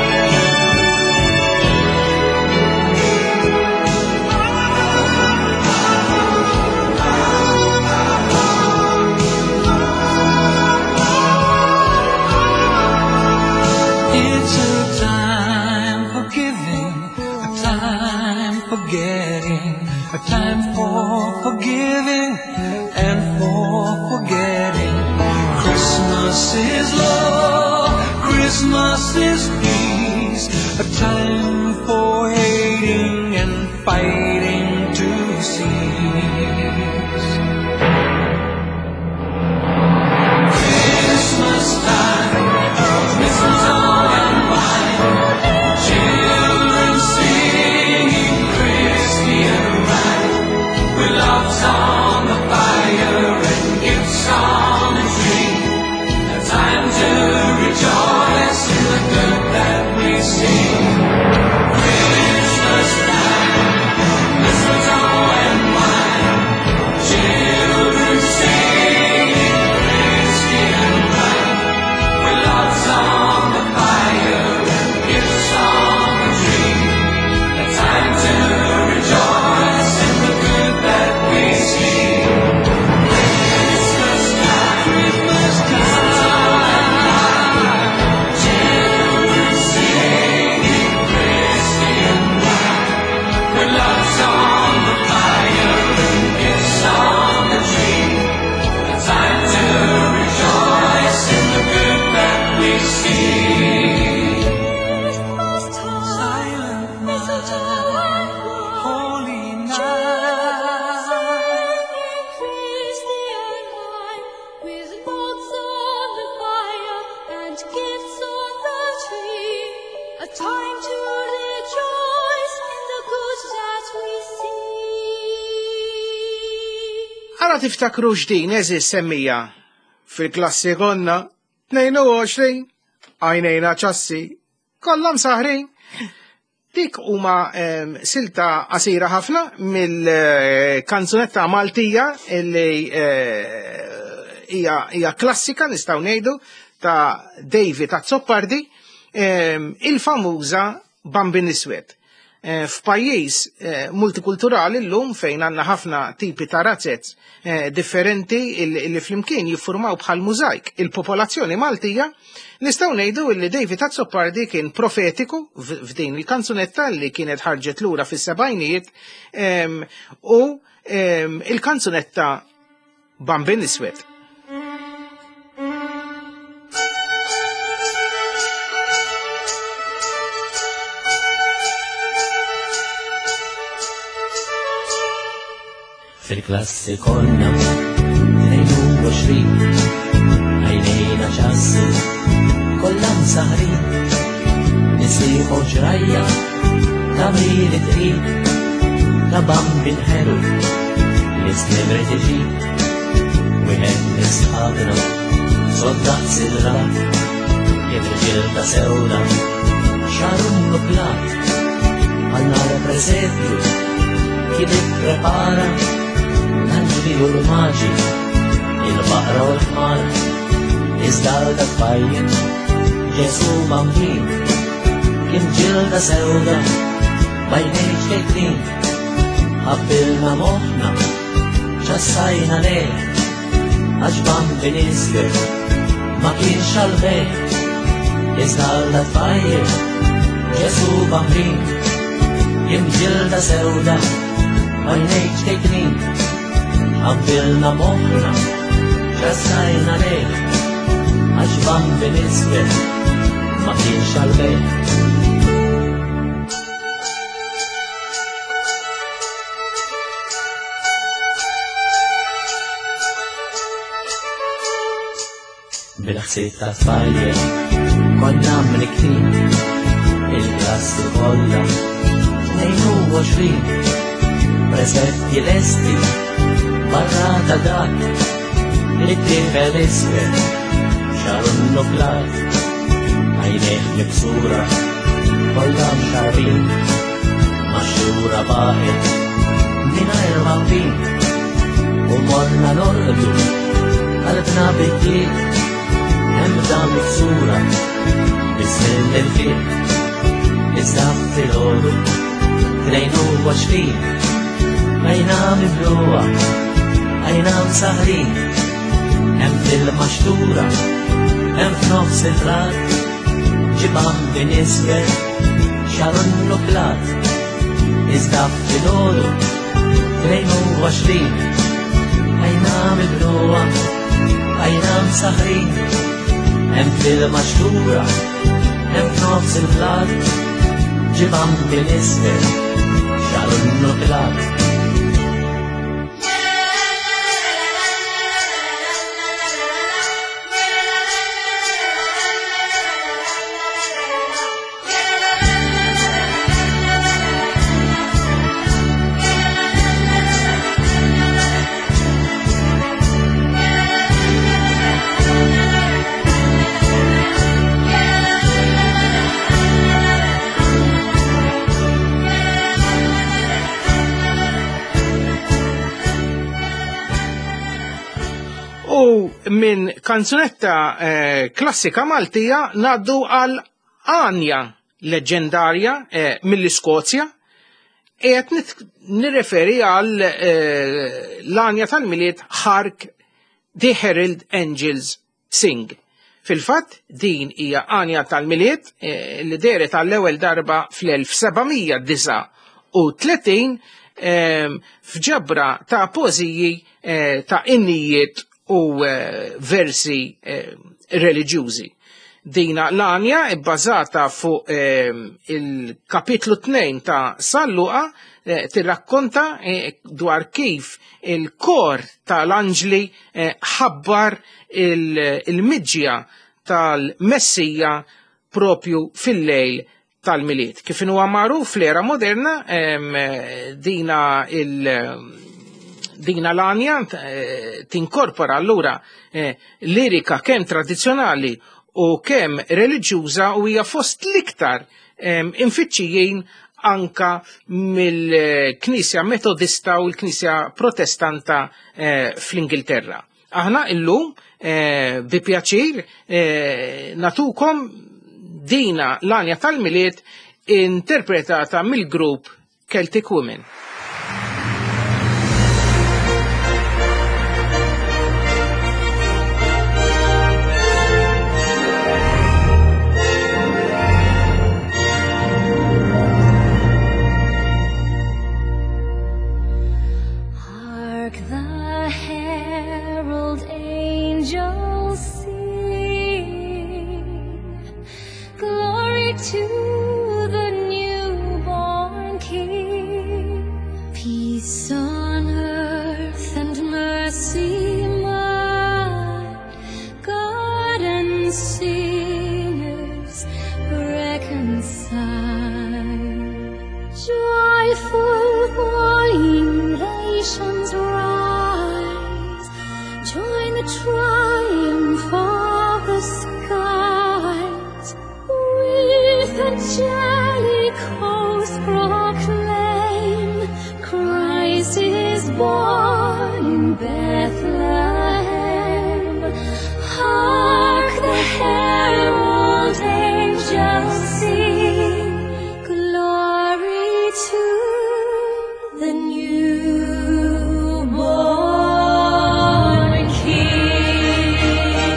It's a time for giving, a time for getting, a time for forgiving and for forgetting. Christmas is love, Christmas is peace, a time for hating and fighting to cease. Christmas time, mistletoe and wine, children singing Christian rhyme, with logs on the fire and gifts on the tree. A time to rejoice in the good that we see. Christmas time, Ara tiftakru x'din eżis semmija fil-klassi konna 22 għajnejna ċassi kollha msaħrin. Dik huma silta qasira ħafna mill-kanzunetta Maltija li hija klassika nistgħu ngħidu ta' David Azzopardi, il-famuża Bambin Iswed. F'pajjiż multikulturali llum fejn għandna ħafna tipi ta' razzezz differenti li flimkien jiffurmaw bħal mużajk il-popolazzjoni Maltija, nistgħu ngħidu li David Azzopardi kien profetiku f'din il-kanzunetta li kienet ħarġet lura fis-sebgħinijiet u il-kanzunetta Bambin Iswed. Fil-klassi konna 22 għajnejna ċassi kollha msaħrin nisiħu ġrajja ta' miri trid ta' Bambin ħelu l-istimri tiġi wieħed nisħabna soddaq silra il-ġil ta' sewda xarun nuklat għal-nar preżempju kien ipprepara l-anġli u l-maġi, il-baqra u l-ħmar, iżda l-tfajjen, Ġesu Bambin, kien ġilda sewda, bajnejġ kejtlin, ħabbilna moħna, ċassajna lej, għax Bambin Iswed, ma kienx għal-bej, iżda l-tfajjen, Ġesu Bambin, kien ġilda sewda, bajnejġ kejtlin, ħabbilna moħna, ċassajna lej, għax Bambin Iswed, ma kienx għal-bej. Bil-ħsieb ta' tfajjel, konna mliktin, il-klassi kollha 22 preżenti lesti barra ta' dak it-tifel iswed xarun nuklat għajnejh miksura kollha mxarbin maxxura baħet mingħajr Bambin u morna norqdu qalbna bidliet hemm miksura bis-sinn il-fiq iżda fil-ħodu 22 għajna mibluwa, għajna msaħrin, hemm fil-maxtura, hemm f'nofs il-rat, ġi Bambin Iswed, xarun nuklat, iżda fil-ħodu 22 għajna mibluwa, għajna msaħrin, hemm fil-maxtura, hemm f'nofs il-rat, ġi Bambin Iswed, xarun nuklat. Min kanzunetta klassika Maltija naddu għal Anja leġendarja mill-Iskozja qed nirreferi għal l-Anja tal-miliet Hark the Herald Angels Sing. Fil-fatt din hija Anja tal-miliet li deret għall-ewwel darba fl-1739 f'ġabra ta' pożiji ta' innijiet u versi reliġjużi. Dina l-Anja bbażata fuq il-kapitlu 2 ta' Salluqa tirrakkonta dwar kif il-kor tal-anġli ħabbar il-miġja tal-Messija propju fil-lejl tal-miliet. Kif huwa magħruf fl-era moderna Dina l-għanja tinkorpora allura lirika kemm tradizzjonali u kemm reliġjuża u hija fost l-iktar infittxijin anka mill-Knisja Metodista u l-Knisja Protestanta fl-Ingilterra. Aħna illum bi pjaċir natukom dina l-għanja tal-miliet interpretata mill-grupp Celtic Women. To the newborn King, peace on earth and mercy mild, God and sinners reconciled. Joyful morning, nations rise, join the triumph of the skies. Angelic hosts proclaim, Christ is born in Bethlehem. Hark, the herald angels sing, glory to the newborn King.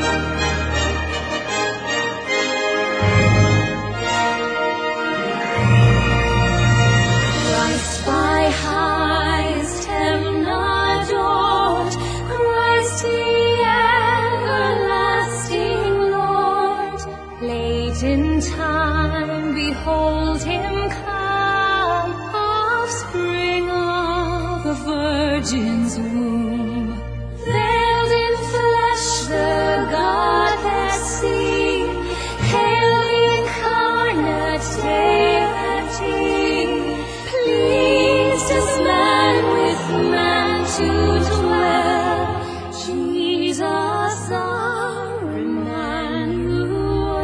In time, behold him come, offspring of a virgin's womb. Veiled in flesh, the Godhead seen, hail the incarnate deity, pleased as man with man to dwell, Jesus our Emmanuel.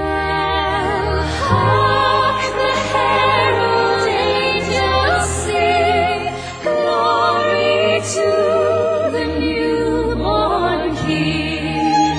Hark, the herald angels sing, glory to the newborn King.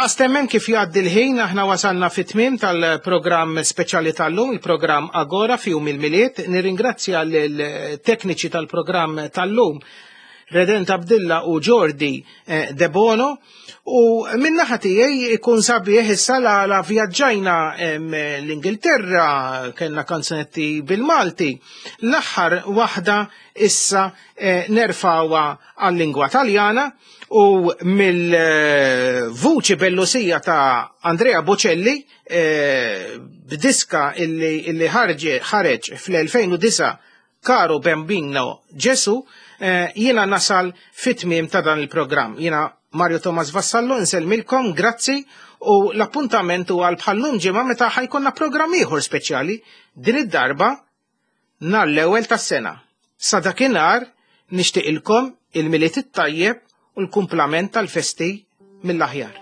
Laqstemmen kif jgħaddi l-ħin aħna wasalna fit-tmiem tal-programm speċjali tal-lum, il-programm Agora fihom il-miliet. Nirringrazzja l-tekniċi tal-programm tal-lum, Redent Abdilla u Jordi De Bono, u minnaħa tiegħi ikun sabiħ issa la vjaġġajna l-Ingilterra, kellna kanzunetti bil-Malti. L-aħħar waħda issa nerfawha għal-lingwa Taljana u mill-vuċi bellusija ta' Andrea Bocelli b'diska illi ħareġ fl-2009 Caro Bambino Gesù, jiena nasal fit-tmiem ta' dan il-programm. Jiena Mario Tomas Vassallo nselmilkom, grazzi, u l-appuntament huwa bħallum ġimgħa meta ħajkonna programm ieħor speċjali din id-darba nhar l-ewwel tas-sena. Sa dakinhar nixtieqilkom il-miliet it-tajjeb u l-kumplament tal-festi mill-aħjar.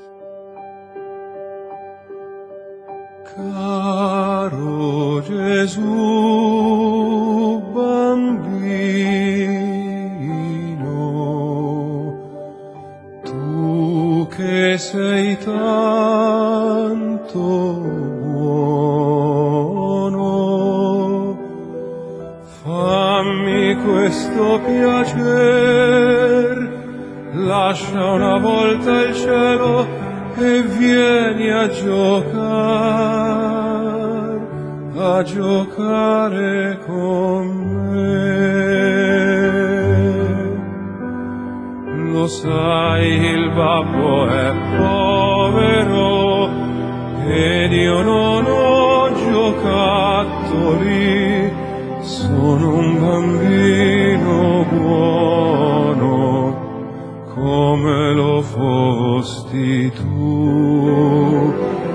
Caro Gesù bambino, tu che sei tanto buono, fammi questo piacer, lascia una volta il cielo e vieni a giocare con me. Lo sai, il babbo è povero ed io non ho giocattoli, sono un bambino buono come lo fosti tu.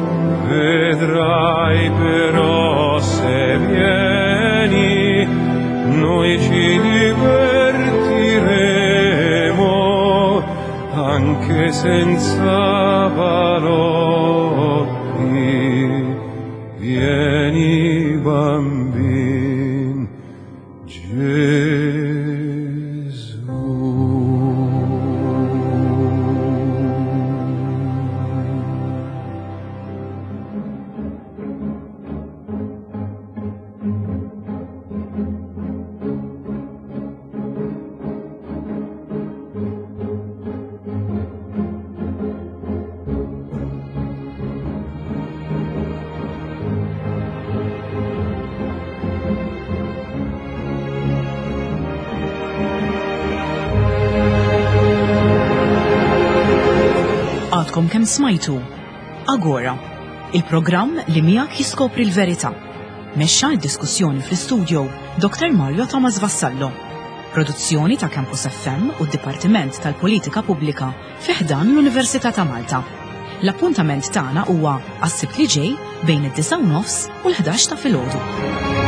Vedrai però se vieni noi ci divertiremo anche senza balocchi. Vieni bambin Għadkom kemm smajtu Agora, il-programm li miegħek jiskopri l-verità. Mexxa d-diskussjoni fl-istudio Dr. Mario Tomas Vassallo. Produzzjoni ta' Campus FM u d-Dipartiment tal-Politika Pubblika fi ħdan l-Università ta' Malta. L-appuntament tagħna huwa għas-sibt li ġej bejn id-9:30 u l-11 ta' filgħodu.